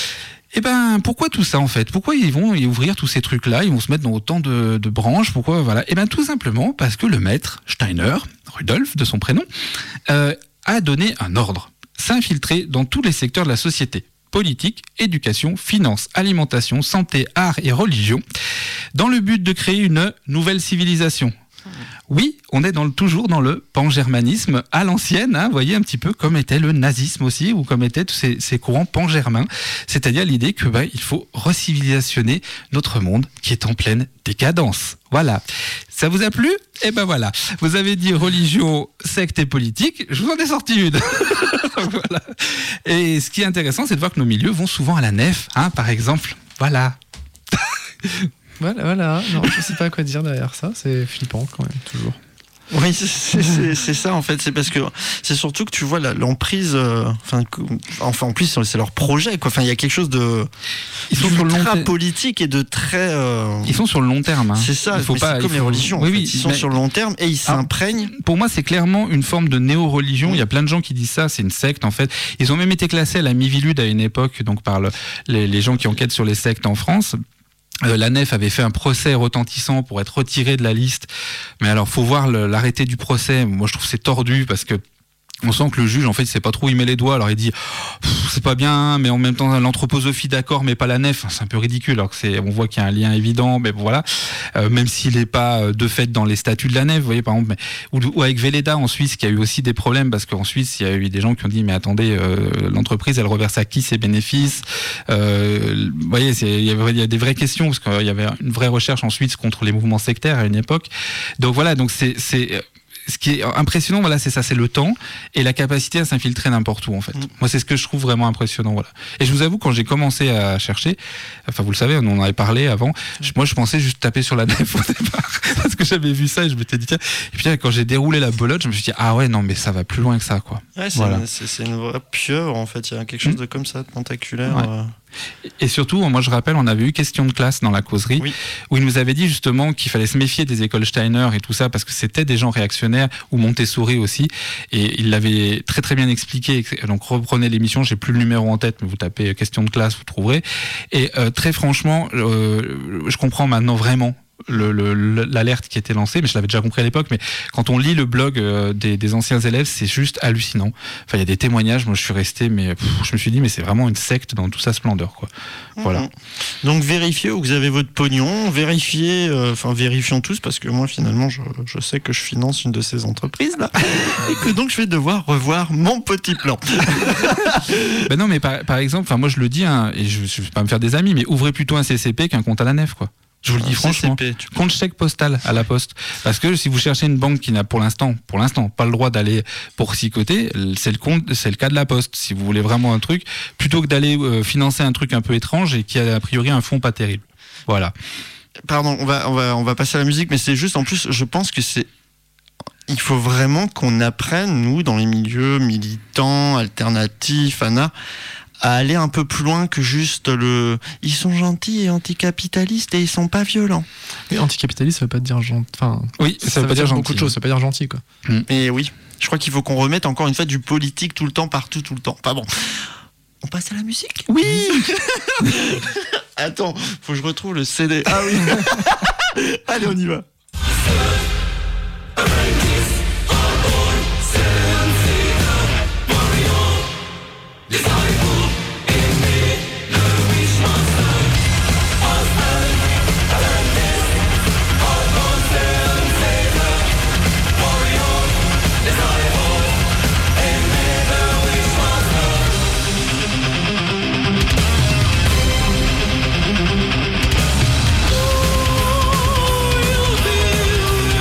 Eh ben, pourquoi tout ça en fait? Pourquoi ils vont y ouvrir tous ces trucs-là? Ils vont se mettre dans autant de, de branches? Pourquoi? Voilà. Eh ben, tout simplement parce que le maître Steiner, Rudolf de son prénom, euh, a donné un ordre: s'infiltrer dans tous les secteurs de la société. Politique, éducation, finance, alimentation, santé, art et religion, dans le but de créer une nouvelle civilisation. Oui, on est dans le, toujours dans le pan-germanisme à l'ancienne, hein, vous voyez un petit peu comme était le nazisme aussi, ou comme étaient tous ces, ces courants pan-germains, c'est-à-dire l'idée que bah, il faut recivilisationner notre monde qui est en pleine décadence. Voilà. Ça vous a plu? Eh ben voilà. Vous avez dit religion, secte et politique. Je vous en ai sorti une. Voilà. Et ce qui est intéressant, c'est de voir que nos milieux vont souvent à la nef, hein, par exemple. Voilà. Voilà, voilà. Non, je sais pas quoi dire derrière ça. C'est flippant quand même, toujours. Oui, c'est, c'est, c'est, c'est ça en fait. C'est parce que c'est surtout que tu vois la, l'emprise. Euh, enfin, enfin, en plus, c'est leur projet, quoi. Enfin, il y a quelque chose de. Ils sont sur le long terme politique et de très. Euh... Ils sont sur le long terme. Hein. C'est ça. Il faut mais pas, c'est comme il les faut... religions. Oui, en fait. oui, ils sont mais... sur le long terme et ils s'imprègnent. Ah, pour moi, c'est clairement une forme de néo-religion. Il y a plein de gens qui disent ça. C'est une secte en fait. Ils ont même été classés à la Mivilude à une époque, donc par le, les, les gens qui enquêtent sur les sectes en France. Euh, la Nef avait fait un procès retentissant pour être retiré de la liste. Mais alors, faut voir le, l'arrêté du procès. Moi, je trouve que c'est tordu parce que on sent que le juge, en fait, il sait pas trop où il met les doigts. Alors il dit, c'est pas bien, mais en même temps, l'anthroposophie, d'accord, mais pas la nef. C'est un peu ridicule. Alors que c'est, on voit qu'il y a un lien évident, mais bon, voilà. Euh, même s'il n'est pas de fait dans les statuts de la nef, vous voyez, par exemple, mais, ou, ou avec Velleda en Suisse, qui a eu aussi des problèmes, parce qu'en Suisse, il y a eu des gens qui ont dit, mais attendez, euh, l'entreprise, elle reverse à qui ses bénéfices? euh, Vous voyez, c'est, il y a, il y a des vraies questions, parce qu'il y avait une vraie recherche en Suisse contre les mouvements sectaires à une époque. Donc voilà, donc c'est, c'est ce qui est impressionnant, voilà, c'est ça, c'est le temps et la capacité à s'infiltrer n'importe où, en fait. Mmh. Moi, c'est ce que je trouve vraiment impressionnant, voilà. Et je vous avoue, quand j'ai commencé à chercher, enfin, vous le savez, on en avait parlé avant, mmh. je, moi, je pensais juste taper sur la nef au départ, parce que j'avais vu ça et je m'étais dit, tiens, et puis quand j'ai déroulé la belote, je me suis dit, ah ouais, non, mais ça va plus loin que ça, quoi. Ouais, c'est, voilà. une, c'est, c'est une vraie pieuvre, en fait, il y a quelque chose mmh. de comme ça, de tentaculaire. Ouais. Euh... Et surtout, moi je rappelle, on avait eu question de classe dans la causerie, oui. où il nous avait dit justement qu'il fallait se méfier des écoles Steiner et tout ça, parce que c'était des gens réactionnaires, ou Montessori aussi, et il l'avait très très bien expliqué. Donc reprenez l'émission, j'ai plus le numéro en tête, mais vous tapez question de classe, vous trouverez. Et euh, très franchement, euh, je comprends maintenant vraiment Le, le, l'alerte qui était lancée, mais je l'avais déjà compris à l'époque, mais quand on lit le blog euh, des, des anciens élèves, c'est juste hallucinant. Enfin, il y a des témoignages, moi je suis resté, mais pff, je me suis dit, mais c'est vraiment une secte dans toute sa splendeur, quoi. Voilà. Mmh. Donc vérifiez où vous avez votre pognon, vérifiez, enfin euh, vérifions tous, parce que moi finalement je, je sais que je finance une de ces entreprises là, et que donc je vais devoir revoir mon petit plan. Ben non, mais par, par exemple, enfin moi je le dis, hein, et je, je vais pas me faire des amis, mais ouvrez plutôt un C C P qu'un compte à la nef, quoi. Je vous le dis franchement, C C P, compte chèque postal à la poste. Parce que si vous cherchez une banque qui n'a pour l'instant, pour l'instant, pas le droit d'aller pour s'y coter, c'est le compte, c'est le cas de la poste. Si vous voulez vraiment un truc, plutôt que d'aller euh, financer un truc un peu étrange et qui a a priori un fond pas terrible. Voilà. Pardon, on va, on va, on va passer à la musique, mais c'est juste, en plus, je pense que c'est, il faut vraiment qu'on apprenne, nous, dans les milieux militants, alternatifs, A N A, à aller un peu plus loin que juste le ils sont gentils et anticapitalistes et ils sont pas violents. Mais anticapitaliste, ça veut pas dire gentil. Enfin, oui, ça, ça veut veut pas dire beaucoup gentil. de choses, ça veut pas dire gentil, quoi. Mm. Et oui, je crois qu'il faut qu'on remette encore une fois du politique tout le temps, partout, tout le temps. Pas bon. On passe à la musique ? Oui. Attends, faut que je retrouve le C D. Ah oui. Allez, on y va. Oh,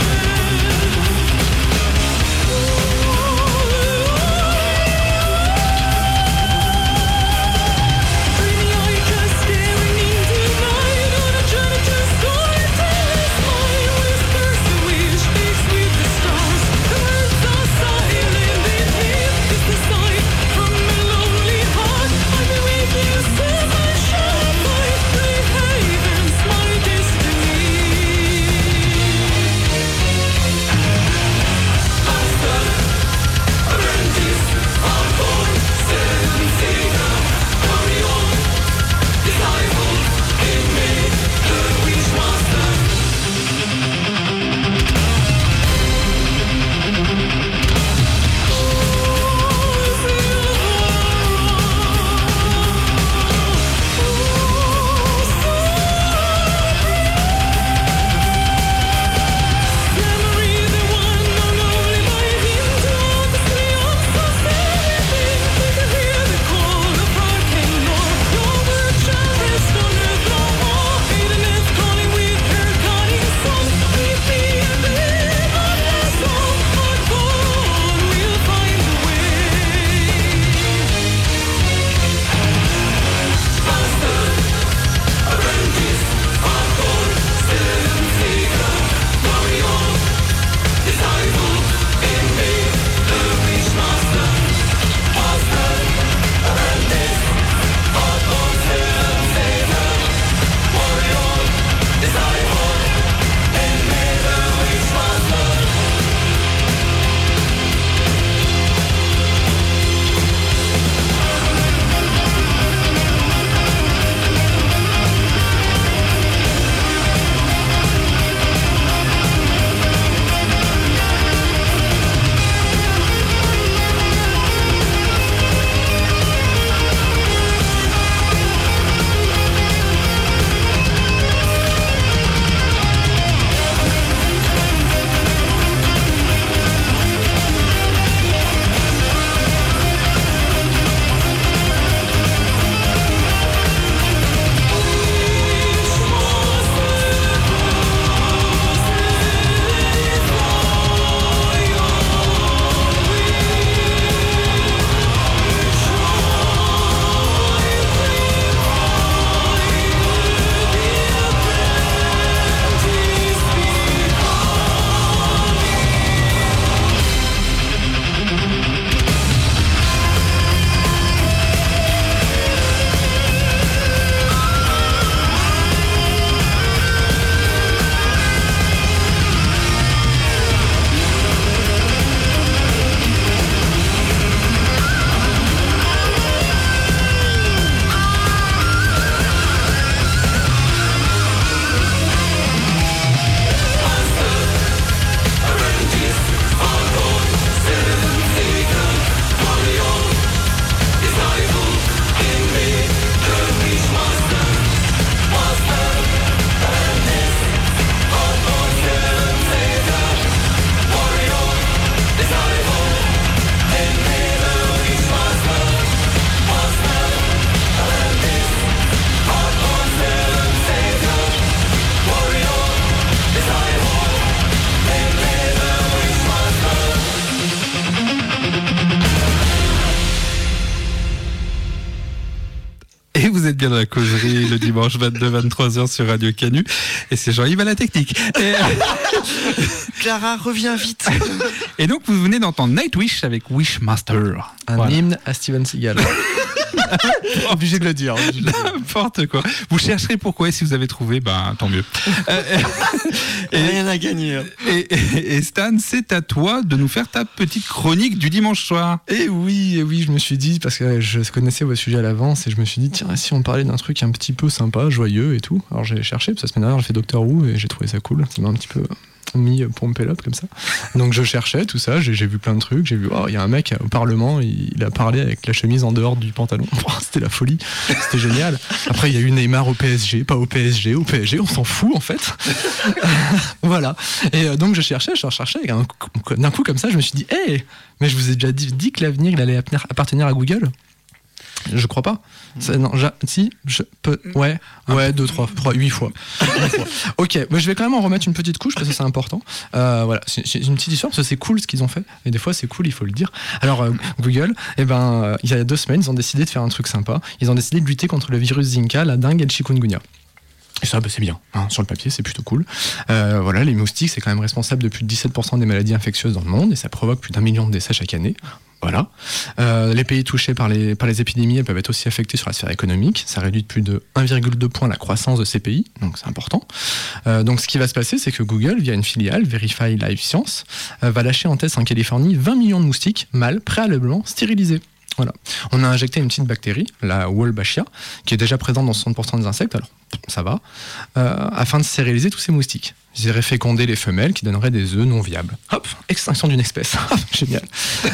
bien dans la causerie le dimanche vingt-deux à vingt-trois heures sur Radio Canu. Et c'est Jean-Yves à la technique. Et... Clara, reviens vite. Et donc, vous venez d'entendre Nightwish avec Wishmaster. Un Voilà. hymne à Steven Seagal. Obligé de le dire. N'importe quoi. Vous chercherez pourquoi et si vous avez trouvé, ben tant mieux. Euh, et, Rien à gagner. Et, et, et Stan, c'est à toi de nous faire ta petite chronique du dimanche soir. Et oui, et oui, je me suis dit, parce que je connaissais vos sujets à l'avance, et je me suis dit, tiens, si on parlait d'un truc un petit peu sympa, joyeux et tout. Alors j'ai cherché, parce que la semaine dernière, j'ai fait Doctor Who et j'ai trouvé ça cool. Ça m'a un petit peu mis pour me pélope comme ça. Donc je cherchais tout ça, j'ai, j'ai vu plein de trucs, j'ai vu, oh, il y a un mec au Parlement, il, il a parlé avec la chemise en dehors du pantalon. C'était la folie, c'était génial. Après, il y a eu Neymar au P S G, pas au P S G, au P S G, on s'en fout en fait. Voilà. Et euh, donc je cherchais, je cherchais, et d'un coup, d'un coup comme ça, je me suis dit, hé, hey, mais je vous ai déjà dit, dit que l'avenir, il allait appartenir à Google. Je crois pas. Ça, non, ja, si, je peux. Ouais, ouais, deux, trois, trois, huit fois. Ok, mais je vais quand même en remettre une petite couche parce que c'est important. Euh, voilà, c'est, c'est une petite histoire parce que c'est cool ce qu'ils ont fait. Et des fois, c'est cool, il faut le dire. Alors, euh, Google, eh ben, euh, il y a deux semaines, ils ont décidé de faire un truc sympa. Ils ont décidé de lutter contre le virus Zika, la dengue et le chikungunya. Et ça, bah, c'est bien. Hein, sur le papier, c'est plutôt cool. Euh, voilà, les moustiques, c'est quand même responsable de plus de dix-sept pour cent des maladies infectieuses dans le monde et ça provoque plus d'un million de décès chaque année. Voilà. Euh, les pays touchés par les, par les épidémies elles peuvent être aussi affectés sur la sphère économique. Ça réduit de plus de un virgule deux point la croissance de ces pays, donc c'est important. Euh, donc ce qui va se passer, c'est que Google, via une filiale, Verify Life Science, euh, va lâcher en test en Californie vingt millions de moustiques mâles préalablement stérilisés. Voilà. On a injecté une petite bactérie, la Wolbachia, qui est déjà présente dans soixante pour cent des insectes, alors ça va, euh, afin de stériliser tous ces moustiques. Ils iraient féconder les femelles qui donneraient des œufs non viables. Hop, extinction d'une espèce. Génial.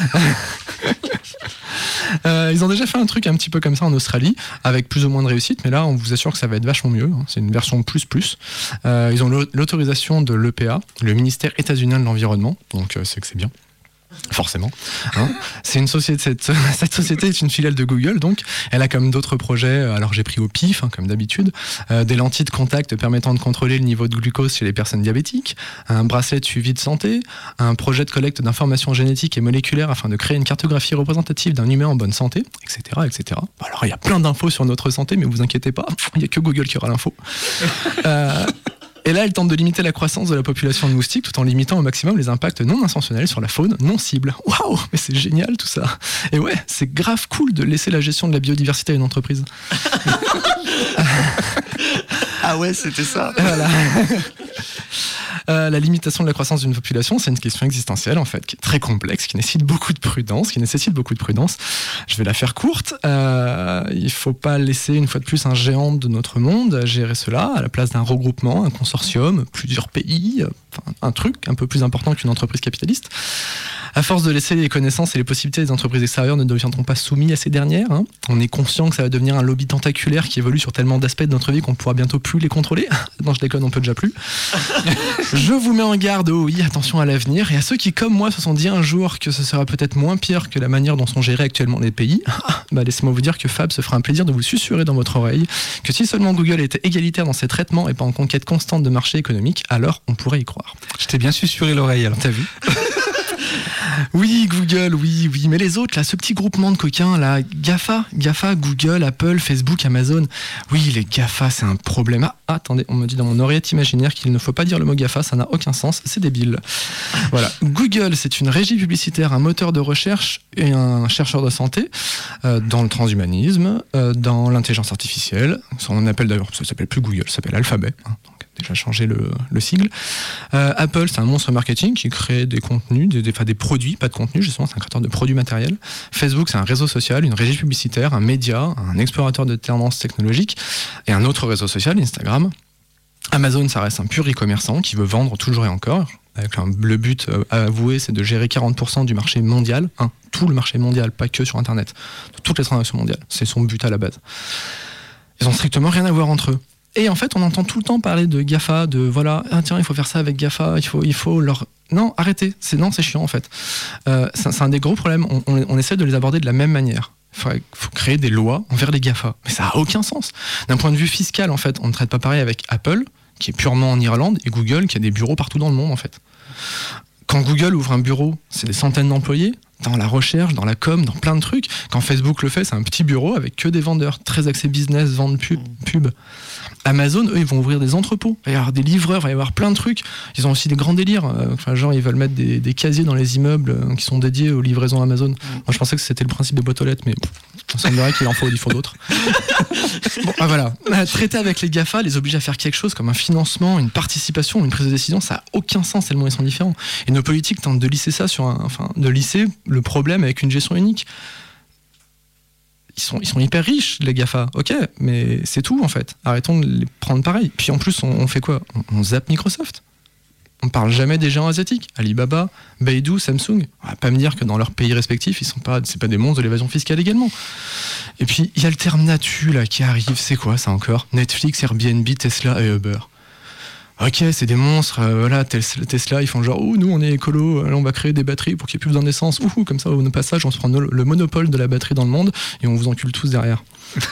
euh, ils ont déjà fait un truc un petit peu comme ça en Australie, avec plus ou moins de réussite, mais là, on vous assure que ça va être vachement mieux. Hein. C'est une version plus plus. Euh, ils ont l'autorisation de l'E P A, le ministère états-unien de l'environnement, donc euh, c'est que c'est bien. Forcément. Hein. C'est une société, cette, cette société est une filiale de Google, donc elle a comme d'autres projets, alors j'ai pris au pif, hein, comme d'habitude, euh, des lentilles de contact permettant de contrôler le niveau de glucose chez les personnes diabétiques, un bracelet de suivi de santé, un projet de collecte d'informations génétiques et moléculaires afin de créer une cartographie représentative d'un humain en bonne santé, et cetera, et cetera. Alors il y a plein d'infos sur notre santé, mais vous inquiétez pas, il n'y a que Google qui aura l'info. Euh, Et là, elle tente de limiter la croissance de la population de moustiques tout en limitant au maximum les impacts non intentionnels sur la faune non cible. Waouh, mais c'est génial tout ça. Et ouais, c'est grave cool de laisser la gestion de la biodiversité à une entreprise. Ah ouais, c'était ça. Voilà. Euh, la limitation de la croissance d'une population, c'est une question existentielle en fait, qui est très complexe, qui nécessite beaucoup de prudence, qui nécessite beaucoup de prudence. Je vais la faire courte. Euh, il ne faut pas laisser une fois de plus un géant de notre monde gérer cela à la place d'un regroupement, un consortium, plusieurs pays, enfin, un truc un peu plus important qu'une entreprise capitaliste. À force de laisser les connaissances et les possibilités des entreprises extérieures ne deviendront pas soumis à ces dernières. Hein. On est conscient que ça va devenir un lobby tentaculaire qui évolue sur tellement d'aspects de notre vie qu'on ne pourra bientôt plus les contrôler. Non, je déconne, on peut déjà plus. Je vous mets en garde, oh oui, attention à l'avenir. Et à ceux qui, comme moi, se sont dit un jour que ce sera peut-être moins pire que la manière dont sont gérés actuellement les pays, bah laissez-moi vous dire que Fab se fera un plaisir de vous susurrer dans votre oreille que si seulement Google était égalitaire dans ses traitements et pas en conquête constante de marché économique, alors on pourrait y croire. Je t'ai bien susurré l'oreille, alors. T'as vu? Oui, Google, oui, oui, mais les autres, là, ce petit groupement de coquins, là, GAFA, GAFA, Google, Apple, Facebook, Amazon, oui, les GAFA, c'est un problème. Ah, attendez, on me dit dans mon oreillette imaginaire qu'il ne faut pas dire le mot GAFA, ça n'a aucun sens, c'est débile. Voilà, Google, c'est une régie publicitaire, un moteur de recherche et un chercheur de santé euh, dans le transhumanisme, euh, dans l'intelligence artificielle, on appelle d'ailleurs, ça s'appelle plus Google, ça s'appelle Alphabet, hein, donc déjà changé le, le sigle. Euh, Apple, c'est un monstre marketing qui crée des contenus, des, des, enfin des produits, pas de contenus, justement, c'est un créateur de produits matériels. Facebook, c'est un réseau social, une régie publicitaire, un média, un explorateur de tendances technologiques, et un autre réseau social, Instagram. Amazon, ça reste un pur e-commerçant qui veut vendre toujours et encore. Avec un, le but euh, avoué, c'est de gérer quarante pour cent du marché mondial, hein, tout le marché mondial, pas que sur Internet, de toutes les transactions mondiales. C'est son but à la base. Ils ont strictement rien à voir entre eux. Et en fait, on entend tout le temps parler de GAFA, de voilà, ah, tiens, il faut faire ça avec GAFA, il faut, il faut leur... Non, arrêtez, c'est, non, c'est chiant en fait. Euh, c'est, c'est un des gros problèmes, on, on, on essaie de les aborder de la même manière. Il faut, faut créer des lois envers les GAFA. Mais ça n'a aucun sens. D'un point de vue fiscal, en fait, on ne traite pas pareil avec Apple, qui est purement en Irlande, et Google, qui a des bureaux partout dans le monde, en fait. Quand Google ouvre un bureau, c'est des centaines d'employés. dans la recherche, dans la com, dans plein de trucs. Quand Facebook le fait, c'est un petit bureau avec que des vendeurs, très axé business, vente pub. pub. Amazon, eux, ils vont ouvrir des entrepôts. Il va y avoir des livreurs, il va y avoir plein de trucs. Ils ont aussi des grands délires. Enfin, genre, ils veulent mettre des, des casiers dans les immeubles qui sont dédiés aux livraisons Amazon. Moi, je pensais que c'était le principe des boîtes aux lettres, mais il semblerait qu'il en faut, il faut d'autres. Bon, ah, voilà. Traiter avec les GAFA, les obliger à faire quelque chose comme un financement, une participation, une prise de décision, ça n'a aucun sens tellement ils sont différents. Et nos politiques tentent de lisser ça sur un, enfin, de lisser le problème avec une gestion unique. Ils sont, ils sont hyper riches, les GAFA, ok, mais c'est tout en fait. Arrêtons de les prendre pareil. Puis en plus, on, on fait quoi ? on, on zappe Microsoft. On parle jamais des géants asiatiques. Alibaba, Baidu, Samsung. On va pas me dire que dans leurs pays respectifs, ils sont pas, c'est pas des monstres de l'évasion fiscale également. Et puis, il y a le terme natu là qui arrive. C'est quoi ça encore ? Netflix, Airbnb, Tesla et Uber. Ok, c'est des monstres, euh, voilà, Tesla, ils font genre, oh, nous on est écolo, on va créer des batteries pour qu'il n'y ait plus besoin d'essence, ouh, comme ça, au passage, on se prend le monopole de la batterie dans le monde et on vous encule tous derrière.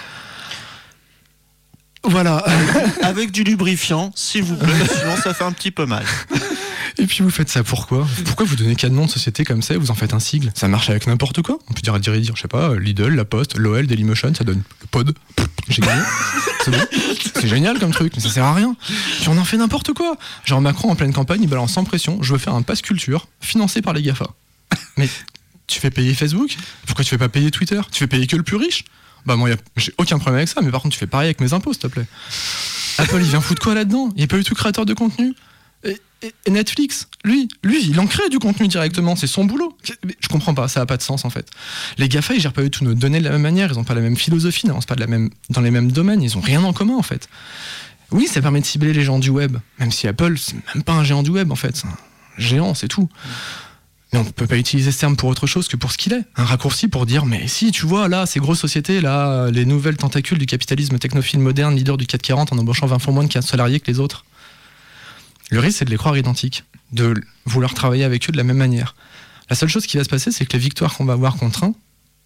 Voilà. Avec du lubrifiant, s'il vous plaît, sinon ça fait un petit peu mal. Et puis vous faites ça pourquoi ? Pourquoi vous donnez quatre noms de sociétés comme ça et vous en faites un sigle ? Ça marche avec n'importe quoi. On peut dire, dire, dire je sais pas, Lidl, La Poste, l'O L, Dailymotion, ça donne le pod. J'ai gagné. C'est bon. C'est génial comme truc, mais ça sert à rien. Puis on en fait n'importe quoi. Genre Macron en pleine campagne, il balance sans pression, je veux faire un pass culture financé par les GAFA. Mais tu fais payer Facebook ? Pourquoi tu fais pas payer Twitter ? Tu fais payer que le plus riche ? Bah moi, y a, j'ai aucun problème avec ça, mais par contre tu fais pareil avec mes impôts, s'il te plaît. Apple, il vient foutre quoi là-dedans ? Il n'est pas du tout créateur de contenu. Et, et, et Netflix, lui, lui, il en crée du contenu directement, c'est son boulot. Je comprends pas, ça a pas de sens en fait. Les GAFA, ils gèrent pas du tout nos données de la même manière, ils ont pas la même philosophie, ils n'avancent pas de la même, dans les mêmes domaines, ils ont rien en commun en fait. Oui, ça permet de cibler les géants du web, même si Apple, c'est même pas un géant du web en fait, c'est un géant, c'est tout. Mais on peut pas utiliser ce terme pour autre chose que pour ce qu'il est. Un raccourci pour dire, mais si, tu vois, là, ces grosses sociétés, là, les nouvelles tentacules du capitalisme technophile moderne, leader du quatre quarante en embauchant vingt fois moins de quinze salariés que les autres. Le risque, c'est de les croire identiques, de vouloir travailler avec eux de la même manière. La seule chose qui va se passer, c'est que les victoires qu'on va avoir contre un,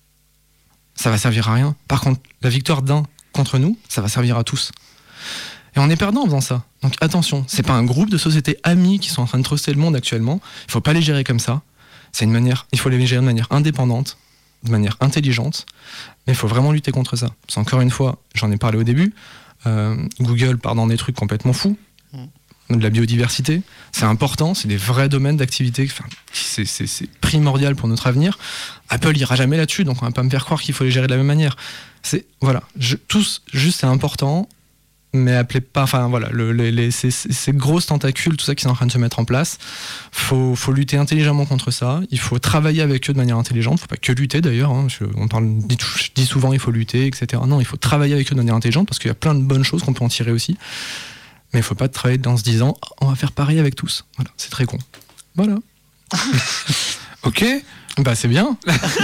ça va servir à rien. Par contre, la victoire d'un contre nous, ça va servir à tous. Et on est perdant en faisant ça. Donc attention, c'est pas un groupe de sociétés amies qui sont en train de truster le monde actuellement. Il faut pas les gérer comme ça. C'est une manière, il faut les gérer de manière indépendante, de manière intelligente, mais il faut vraiment lutter contre ça. C'est encore une fois, j'en ai parlé au début, euh, Google part dans des trucs complètement fous, de la biodiversité, c'est important, c'est des vrais domaines d'activité, enfin, c'est, c'est, c'est primordial pour notre avenir. Apple ira jamais là-dessus, donc on va pas me faire croire qu'il faut les gérer de la même manière. C'est, voilà, je, tous, juste c'est important, mais appelez pas, enfin voilà, le, les, les, ces, ces grosses tentacules, tout ça qui sont en train de se mettre en place, faut, faut lutter intelligemment contre ça, il faut travailler avec eux de manière intelligente, faut pas que lutter d'ailleurs, hein, je, on parle, je dis souvent il faut lutter, et cetera. Non, il faut travailler avec eux de manière intelligente parce qu'il y a plein de bonnes choses qu'on peut en tirer aussi, mais il faut pas travailler en se disant on va faire pareil avec tous, voilà, c'est très con. Voilà. Ok. Bah c'est bien.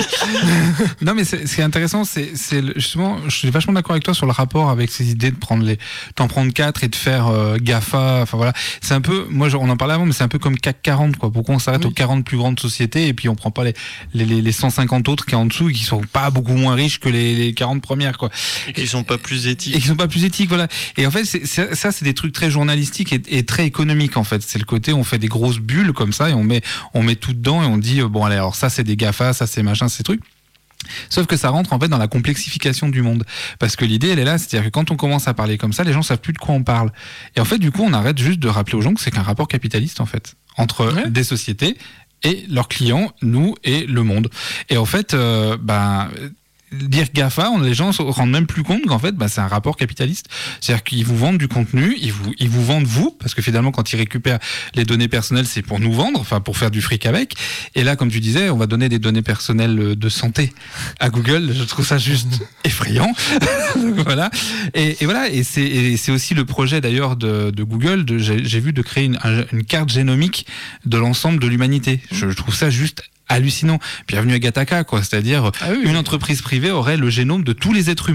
Non mais c'est, ce qui est intéressant, c'est, c'est le, justement, je suis vachement d'accord avec toi sur le rapport avec ces idées de prendre les, d'en prendre quatre et de faire euh, GAFA. Enfin voilà, c'est un peu, moi on en parlait avant, mais c'est un peu comme C A C quarante quoi. Pourquoi on s'arrête oui. aux quarante plus grandes sociétés et puis on prend pas les les, les cent cinquante autres qui sont en dessous et qui sont pas beaucoup moins riches que les, les quarante premières quoi. Et qui sont pas plus éthiques. Et qui sont pas plus éthiques voilà. Et en fait c'est, c'est, ça c'est des trucs très journalistiques et, et très économiques en fait. C'est le côté on fait des grosses bulles comme ça et on met on met tout dedans et on dit euh, bon allez alors ça c'est des GAFA, ça c'est machin, ces trucs. Sauf que ça rentre en fait dans la complexification du monde. Parce que l'idée elle est là, c'est-à-dire que quand on commence à parler comme ça, les gens savent plus de quoi on parle. Et en fait du coup on arrête juste de rappeler aux gens que c'est qu'un rapport capitaliste en fait. Entre ouais. des sociétés et leurs clients, nous et le monde. Et en fait, euh, ben... dire GAFA, les gens se rendent même plus compte qu'en fait, bah, c'est un rapport capitaliste. C'est-à-dire qu'ils vous vendent du contenu, ils vous, ils vous vendent vous, parce que finalement, quand ils récupèrent les données personnelles, c'est pour nous vendre, enfin, pour faire du fric avec. Et là, comme tu disais, on va donner des données personnelles de santé à Google. Je trouve ça juste effrayant. Voilà. Et, et voilà. Et c'est, et c'est aussi le projet d'ailleurs de, de Google. De, j'ai, j'ai vu de créer une, une carte génomique de l'ensemble de l'humanité. Je, je trouve ça juste hallucinant. Bienvenue à Gattaca, quoi. C'est-à-dire, ah oui, une oui. entreprise privée aurait le génome de tous les êtres humains.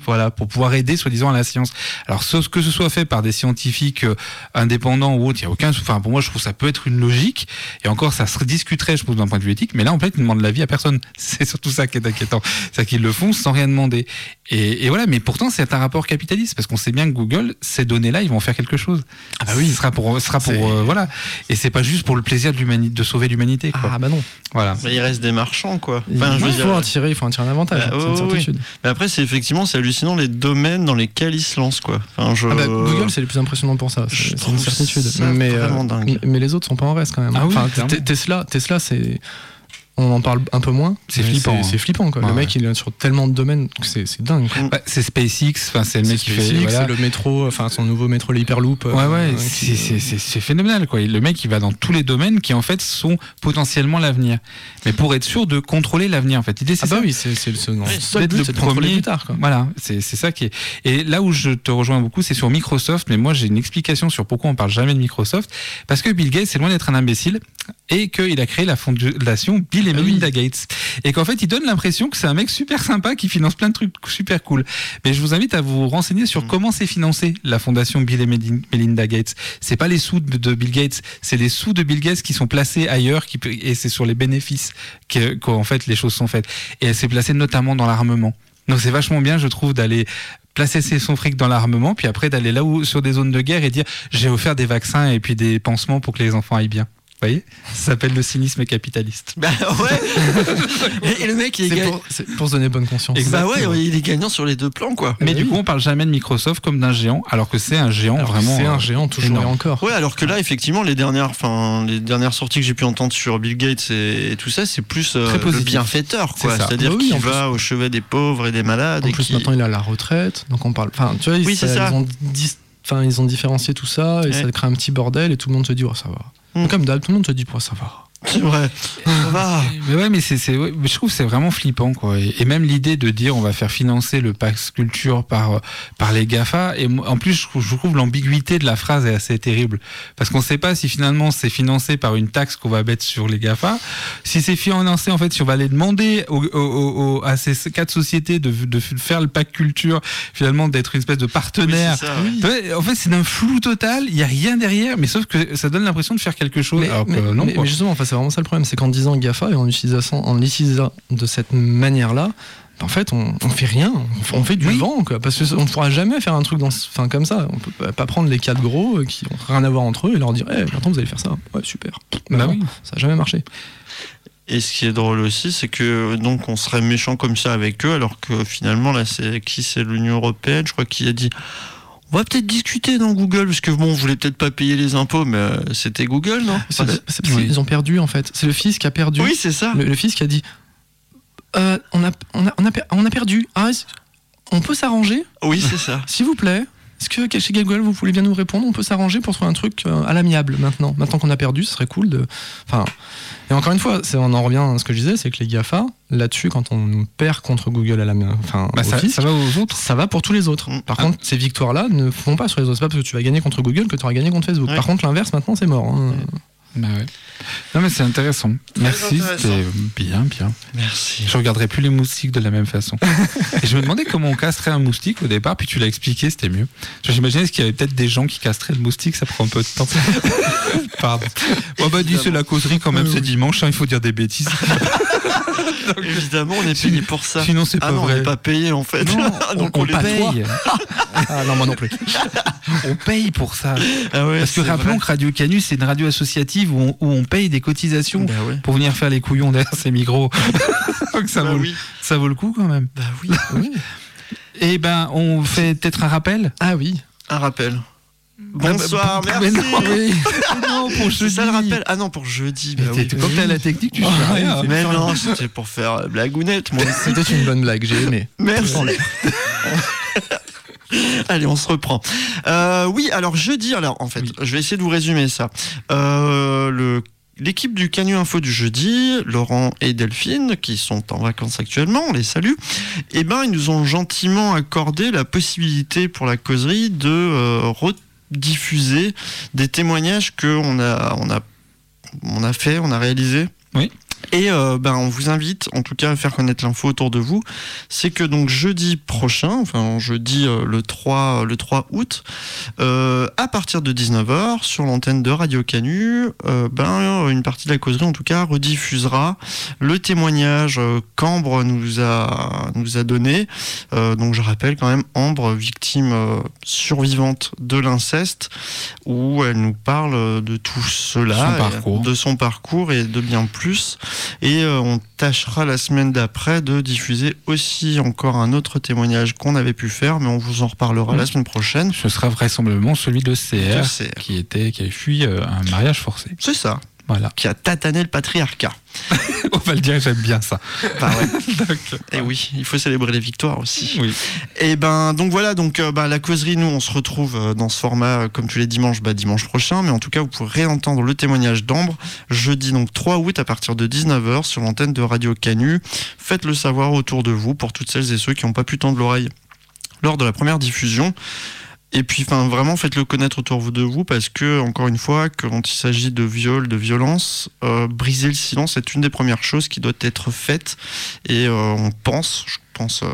Voilà, pour pouvoir aider, soi-disant, à la science. Alors, ce que ce soit fait par des scientifiques euh, indépendants ou autres, il y a aucun. Enfin, pour moi, je trouve que ça peut être une logique. Et encore, ça se discuterait, je trouve, d'un point de vue éthique. Mais là, en fait, ils ne demandent l'avis à personne. C'est surtout ça qui est inquiétant. C'est qu'ils le font sans rien demander. Et, et voilà. Mais pourtant, c'est un rapport capitaliste parce qu'on sait bien que Google, ces données-là, ils vont en faire quelque chose. Ah bah oui. Ce sera pour, ce sera pour, euh, voilà. Et c'est pas juste pour le plaisir de, l'humanité, de sauver l'humanité, quoi. Ah bah non. Voilà. Mais il reste des marchands, quoi. Enfin, il, je veux il dire... faut en tirer, il faut en tirer un avantage. Bah, c'est oh, une certitude. Oui. Mais après, c'est effectivement, c'est hallucinant les domaines dans lesquels ils se lancent, quoi. Enfin, je... ah bah, Google, c'est le plus impressionnant pour ça. C'est, c'est une certitude. Mais, vraiment euh, dingue. mais les autres sont pas en reste quand même. Ah oui, enfin, t- Tesla, Tesla, c'est. On en parle un peu moins. C'est flippant. C'est, c'est flippant, quoi. Ouais, le mec, ouais. il est sur tellement de domaines que c'est, c'est dingue. Quoi. Bah, c'est SpaceX, enfin, c'est le mec c'est qui SpaceX, fait. Voilà. C'est le métro, enfin, son nouveau métro, le Hyperloop. Ouais, ouais, euh, c'est, qui... c'est, c'est, c'est phénoménal, quoi. Le mec, il va dans tous les domaines qui, en fait, sont potentiellement l'avenir. Mais pour être sûr de contrôler l'avenir, en fait. L'idée, c'est ah ça. bah oui, c'est, c'est, c'est non, oui, seul but, c'est de contrôler plus tard, quoi. Voilà, c'est, c'est ça qui est. Et là où je te rejoins beaucoup, c'est sur Microsoft. Mais moi, j'ai une explication sur pourquoi on parle jamais de Microsoft. Parce que Bill Gates, c'est loin d'être un imbécile. Et qu'il a créé la fondation Bill et Melinda ah oui. Gates. Et qu'en fait, il donne l'impression que c'est un mec super sympa qui finance plein de trucs super cool. Mais je vous invite à vous renseigner sur mmh. comment c'est financé la fondation Bill et Melinda Gates. C'est pas les sous de, de Bill Gates, c'est les sous de Bill Gates qui sont placés ailleurs, qui, et c'est sur les bénéfices que, qu'en fait les choses sont faites. Et elle s'est placée notamment dans l'armement. Donc c'est vachement bien, je trouve, d'aller placer son fric dans l'armement, puis après d'aller là où sur des zones de guerre et dire j'ai offert des vaccins et puis des pansements pour que les enfants aillent bien. Vous voyez, ça s'appelle le cynisme capitaliste. Bah ouais. Et le mec, il est, c'est gagnant. Pour, c'est pour se donner bonne conscience. Exactement. Bah ouais, il est gagnant sur les deux plans, quoi. Mais oui. du coup, on parle jamais de Microsoft comme d'un géant, alors que c'est un géant alors vraiment. C'est un géant toujours énorme. Et encore. Ouais, alors que là, effectivement, les dernières, enfin, les dernières sorties que j'ai pu entendre sur Bill Gates et, et tout ça, c'est plus euh, le bienfaiteur, quoi. C'est C'est-à-dire bah oui, qu'il va plus... au chevet des pauvres et des malades. En et plus, qui... maintenant, il a la retraite, donc on parle. Enfin, tu vois, oui, ça, c'est ça. Ils ont dis... Enfin, ils ont différencié tout ça et ouais. ça crée un petit bordel et tout le monde se dit oh ça va. Mmh. Comme d'hab, tout le monde se dit oh, ça va. C'est vrai. Ça va. Mais ouais, mais c'est, c'est, ouais, je trouve que c'est vraiment flippant, quoi. Et, et même l'idée de dire on va faire financer le Pax Culture par par les GAFA. Et en plus, je trouve, je trouve l'ambiguïté de la phrase est assez terrible parce qu'on ne sait pas si finalement c'est financé par une taxe qu'on va mettre sur les GAFA, si c'est financé en fait, si on va aller demander au, au, au, à ces quatre sociétés de, de faire le Pax Culture, finalement d'être une espèce de partenaire. Oui, c'est ça, oui. En fait, c'est d'un flou total. Il y a rien derrière, mais sauf que ça donne l'impression de faire quelque chose. Mais, alors mais, que non. Mais, mais justement, enfin, c'est vraiment ça le problème, c'est qu'en disant GAFA et en utilisant, en l'utilisant de cette manière-là, en fait, on, on fait rien, on fait du oui. vent, quoi, parce qu'on ne pourra jamais faire un truc dans, enfin, comme ça. On peut pas prendre les quatre gros qui n'ont rien à voir entre eux et leur dire, hey, maintenant vous allez faire ça. Ouais, super. Bah, bah non, oui. Ça n'a jamais marché. Et ce qui est drôle aussi, c'est que donc on serait méchant comme ça avec eux, alors que finalement là, c'est qui, c'est l'Union européenne, je crois, qui a dit. On va peut-être discuter dans Google, parce que bon, on voulait peut-être pas payer les impôts, mais c'était Google, non ? C'est, c'est parce oui. qu'ils ont perdu, en fait. C'est le fils qui a perdu. Oui, c'est ça. Le, le fils qui a dit euh, on, a, on, a, on, a, on a perdu. Ah, on peut s'arranger ? Oui, c'est ça. S'il vous plaît, est-ce que chez Google, vous voulez bien nous répondre ? On peut s'arranger pour trouver un truc à l'amiable maintenant. Maintenant qu'on a perdu, ce serait cool de. Enfin. Et encore une fois, c'est, on en revient à ce que je disais, c'est que les GAFA, là-dessus, quand on perd contre Google à la main, enfin, bah ça, fisc, ça va aux autres. Ça va pour tous les autres. Par ah. contre, ces victoires-là ne font pas sur les autres. C'est pas parce que tu vas gagner contre Google que tu auras gagné contre Facebook. Ouais. Par contre, l'inverse, maintenant, c'est mort. Hein. Ouais. Bah ouais. Non mais c'est intéressant. Très Merci, intéressant. C'était bien, bien. Merci. Je regarderai plus les moustiques de la même façon. Et je me demandais comment on castrait un moustique au départ, puis tu l'as expliqué, c'était mieux. J'imaginais qu'il y avait peut-être des gens qui castraient le moustique, ça prend un peu de temps. Pardon. Bon bah dis c'est la causerie quand même, oui, c'est oui. dimanche, hein, il faut dire des bêtises. Donc, évidemment, on est payé pour ça. Sinon c'est ah pas non, vrai. On n'est pas payé en fait. Non, donc on, on, on les paye. Ah non moi non plus. On paye pour ça. Ah ouais, parce que rappelons vrai. que Radio Canus c'est une radio associative où on, où on paye des cotisations bah ouais. pour venir faire les couillons derrière ces micros. Donc ça, bah vaut, oui. ça vaut le coup quand même. Bah oui. oui. Et ben on fait peut-être un rappel. Ah oui. Un rappel. Bonsoir, bah, merci. Mais non, mais, mais non, pour jeudi. C'est ça le rappel. Ah non, pour jeudi. Bah oui. Quand t'es à la technique, tu fais oh, rien. Mais non, c'était pour faire blagounette. Moi. C'était une bonne blague, j'ai aimé. Merci. Allez, on se reprend. Euh, oui, alors jeudi, alors en fait, oui. je vais essayer de vous résumer ça. Euh, le L'équipe du Canu Info du jeudi, Laurent et Delphine, qui sont en vacances actuellement, on les salue, eh ben, ils nous ont gentiment accordé la possibilité pour la causerie de euh, rediffuser des témoignages qu'on a, on a, on a fait, on a réalisé. Oui. Et euh, ben, on vous invite en tout cas à faire connaître l'info autour de vous. C'est que donc jeudi prochain, enfin jeudi euh, le trois août, euh, à partir de dix-neuf heures, sur l'antenne de Radio Canu, euh, ben, une partie de la causerie en tout cas rediffusera le témoignage euh, qu'Ambre nous a, nous a donné. Euh, donc je rappelle quand même Ambre, victime euh, survivante de l'inceste, où elle nous parle de tout cela, son parcours. de son parcours et de bien plus. Et euh, on tâchera la semaine d'après de diffuser aussi encore un autre témoignage qu'on avait pu faire, mais on vous en reparlera mmh. la semaine prochaine. Ce sera vraisemblablement celui de C R, de C R. qui était qui avait fui euh, un mariage forcé. C'est ça. Voilà. Qui a tatané le patriarcat. On va le dire, j'aime bien ça. Bah ouais. donc, et oui, il faut célébrer les victoires aussi. Oui. Et ben donc voilà, donc euh, bah, la causerie, nous on se retrouve euh, dans ce format euh, comme tous les dimanches, bah, dimanche prochain, mais en tout cas vous pourrez réentendre le témoignage d'Ambre jeudi donc trois août à partir de dix-neuf heures sur l'antenne de Radio Canu. Faites-le savoir autour de vous pour toutes celles et ceux qui n'ont pas pu tendre l'oreille lors de la première diffusion. Et puis, enfin, vraiment, faites-le connaître autour de vous parce que, encore une fois, quand il s'agit de viol, de violence, euh, briser le silence est une des premières choses qui doit être faite. Et euh, on pense, je pense euh,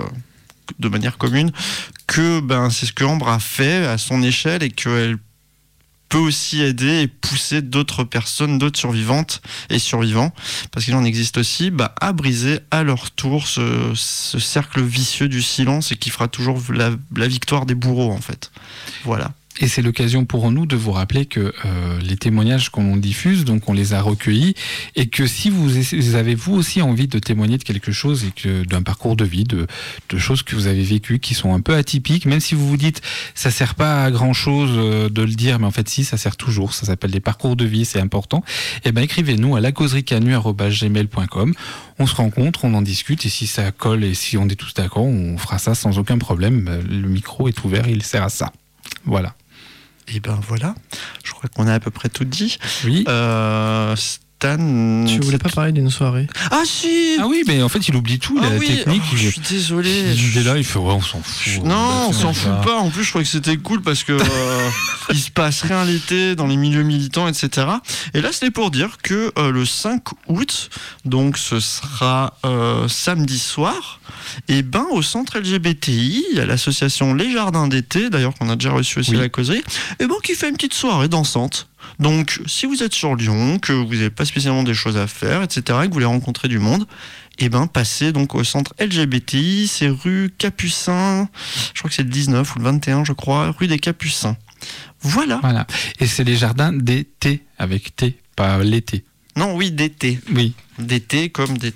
de manière commune, que ben, c'est ce que Ambre a fait à son échelle et qu'elle peut aussi aider et pousser d'autres personnes, d'autres survivantes et survivants, parce qu'il en existe aussi, bah, à briser à leur tour ce, ce cercle vicieux du silence et qui fera toujours la, la victoire des bourreaux en fait. Voilà. Et c'est l'occasion pour nous de vous rappeler que euh, les témoignages qu'on diffuse, donc on les a recueillis, et que si vous avez vous aussi envie de témoigner de quelque chose et que d'un parcours de vie, de, de choses que vous avez vécues qui sont un peu atypiques, même si vous vous dites ça sert pas à grand chose de le dire, mais en fait si, ça sert toujours. Ça s'appelle des parcours de vie, c'est important. Et ben écrivez-nous à la causerie canu arobase gmail point com. On se rencontre, on en discute, et si ça colle et si on est tous d'accord, on fera ça sans aucun problème. Le micro est ouvert, il sert à ça. Voilà. Et ben voilà, je crois qu'on a à peu près tout dit. Oui. Euh, Stan... Tu voulais pas parler d'une soirée ? Ah si. Ah oui, mais en fait il oublie tout, il ah a la oui. technique. Oh, il... Je suis désolé. Il est là, il fait ouais, on s'en fout. Non, on s'en fout pas. En plus, je crois que c'était cool parce que euh, il se passe rien l'été dans les milieux militants, et cetera. Et là, c'était pour dire que euh, le cinq août, donc ce sera euh, samedi soir, et ben au centre L G B T I, il y a l'association Les Jardins d'été, d'ailleurs qu'on a déjà reçu aussi oui. à la causerie, et ben qui fait une petite soirée dansante. Donc, si vous êtes sur Lyon, que vous n'avez pas spécialement des choses à faire, et cetera, et que vous voulez rencontrer du monde, eh ben, passez donc au centre L G B T I, c'est rue Capucin, je crois que c'est le dix-neuf ou le vingt et un, je crois, rue des Capucins. Voilà. Voilà. Et c'est les jardins d'été, avec T, pas l'été. Non, oui, d'été. Oui. D'été comme des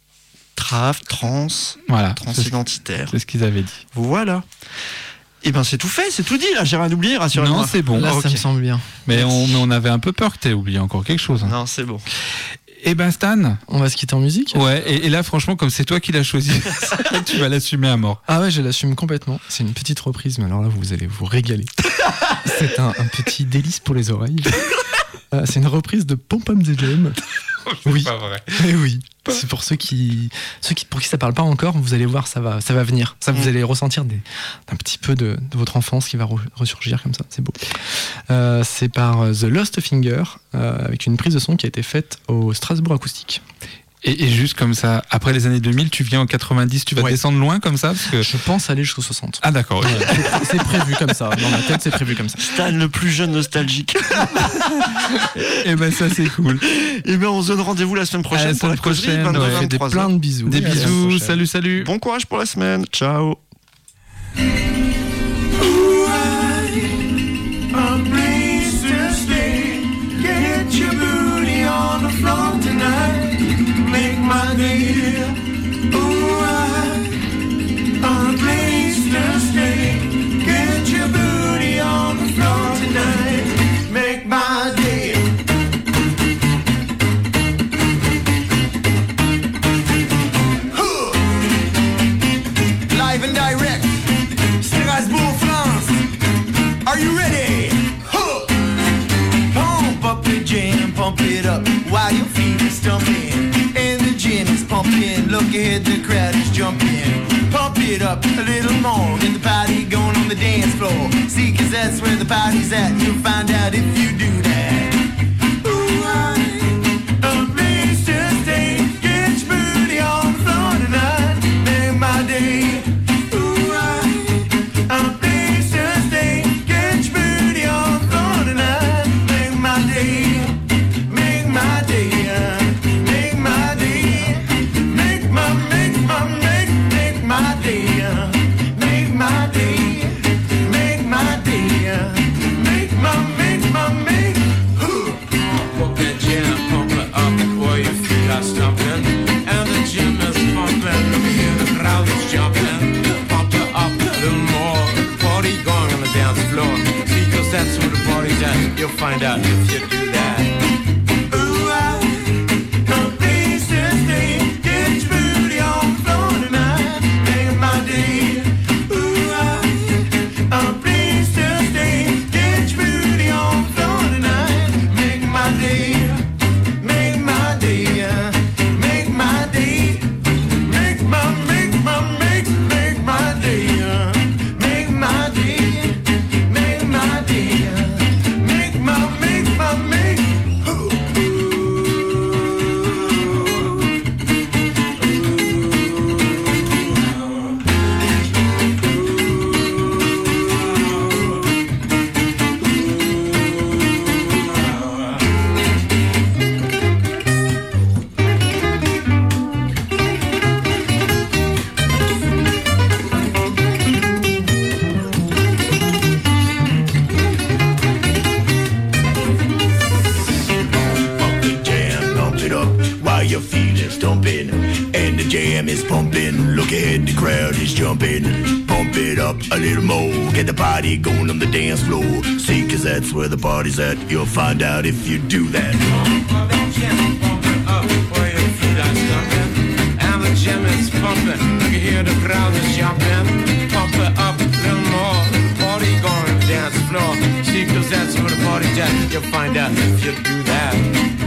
traves, trans, voilà. transidentitaires. C'est ce qu'ils avaient dit. Voilà. Eh ben c'est tout fait, c'est tout dit là, j'ai rien oublié, rassurez-moi. Non, c'est bon. Là, okay. ça me semble bien. Mais on, mais on avait un peu peur que t'aies oublié encore quelque chose. Hein. Non, c'est bon. Eh ben Stan, on va se quitter en musique. Ouais, et, et là franchement, comme c'est toi qui l'as choisi, tu vas l'assumer à mort. Ah ouais, je l'assume complètement. C'est une petite reprise, mais alors là, vous allez vous régaler. C'est un, un petit délice pour les oreilles. Euh, c'est une reprise de Pom Pom et Jam. Oui. Pas vrai. Et oui. C'est pour ceux qui, ceux qui, pour qui ça parle pas encore, vous allez voir, ça va, ça va venir. Ça, vous allez ressentir des, un petit peu de, de votre enfance qui va re, ressurgir comme ça. C'est beau. Euh, c'est par The Lost Finger, euh, avec une prise de son qui a été faite au Strasbourg Acoustique. Et, et juste comme ça, après les années deux mille, tu viens en quatre-vingt-dix, tu vas ouais. descendre loin comme ça parce que... Je pense aller jusqu'aux soixante. Ah d'accord. Ouais, c'est, c'est prévu comme ça. Dans ma tête, c'est prévu comme ça. Stan, le plus jeune nostalgique. Et ben ça, c'est cool. Et ben on se donne rendez-vous la semaine prochaine la pour la causerie. prochaine, ouais. Fait des plein de bisous. Des bisous, salut, salut. Bon courage pour la semaine. Ciao. My dear, ooh, I, a place to stay. Get your booty on the floor tonight. Make my day. Huh. Live and direct, Strasbourg, France. Are you ready? Huh. Pump up the jam, pump it up while your feet are stumping. Pumping, look ahead, the crowd is jumping. Pump it up a little more, get the party going on the dance floor. See, cause that's where the party's at, you'll find out if you do that. Ooh, I, a place to stay. You'll find out if you do that. Ooh, I, no place to stay. Get your booty on the floor tonight. Make my day. Ooh, I, no place to stay. Get your booty on the floor tonight. Make my day. Make my day. uh, Make my day. Make my, make my, make, make my day. uh, Make my day. Make my day. uh, Make my, make my, make. Pump the jam, pump it up while your feet is stumping and the jam is pumping. Look ahead, the crowd is jumping. Pump it up a little more, get the party going on the dance floor. See, cause that's where the party's at. You'll find out if you do that. Pump that jam, pump it up while your feet are stumping and the jam is pumping. Look ahead, the crowd is jumping. Pump it up a little more, party going on the dance floor. See, cause that's where the party's at. You'll find out if you do that.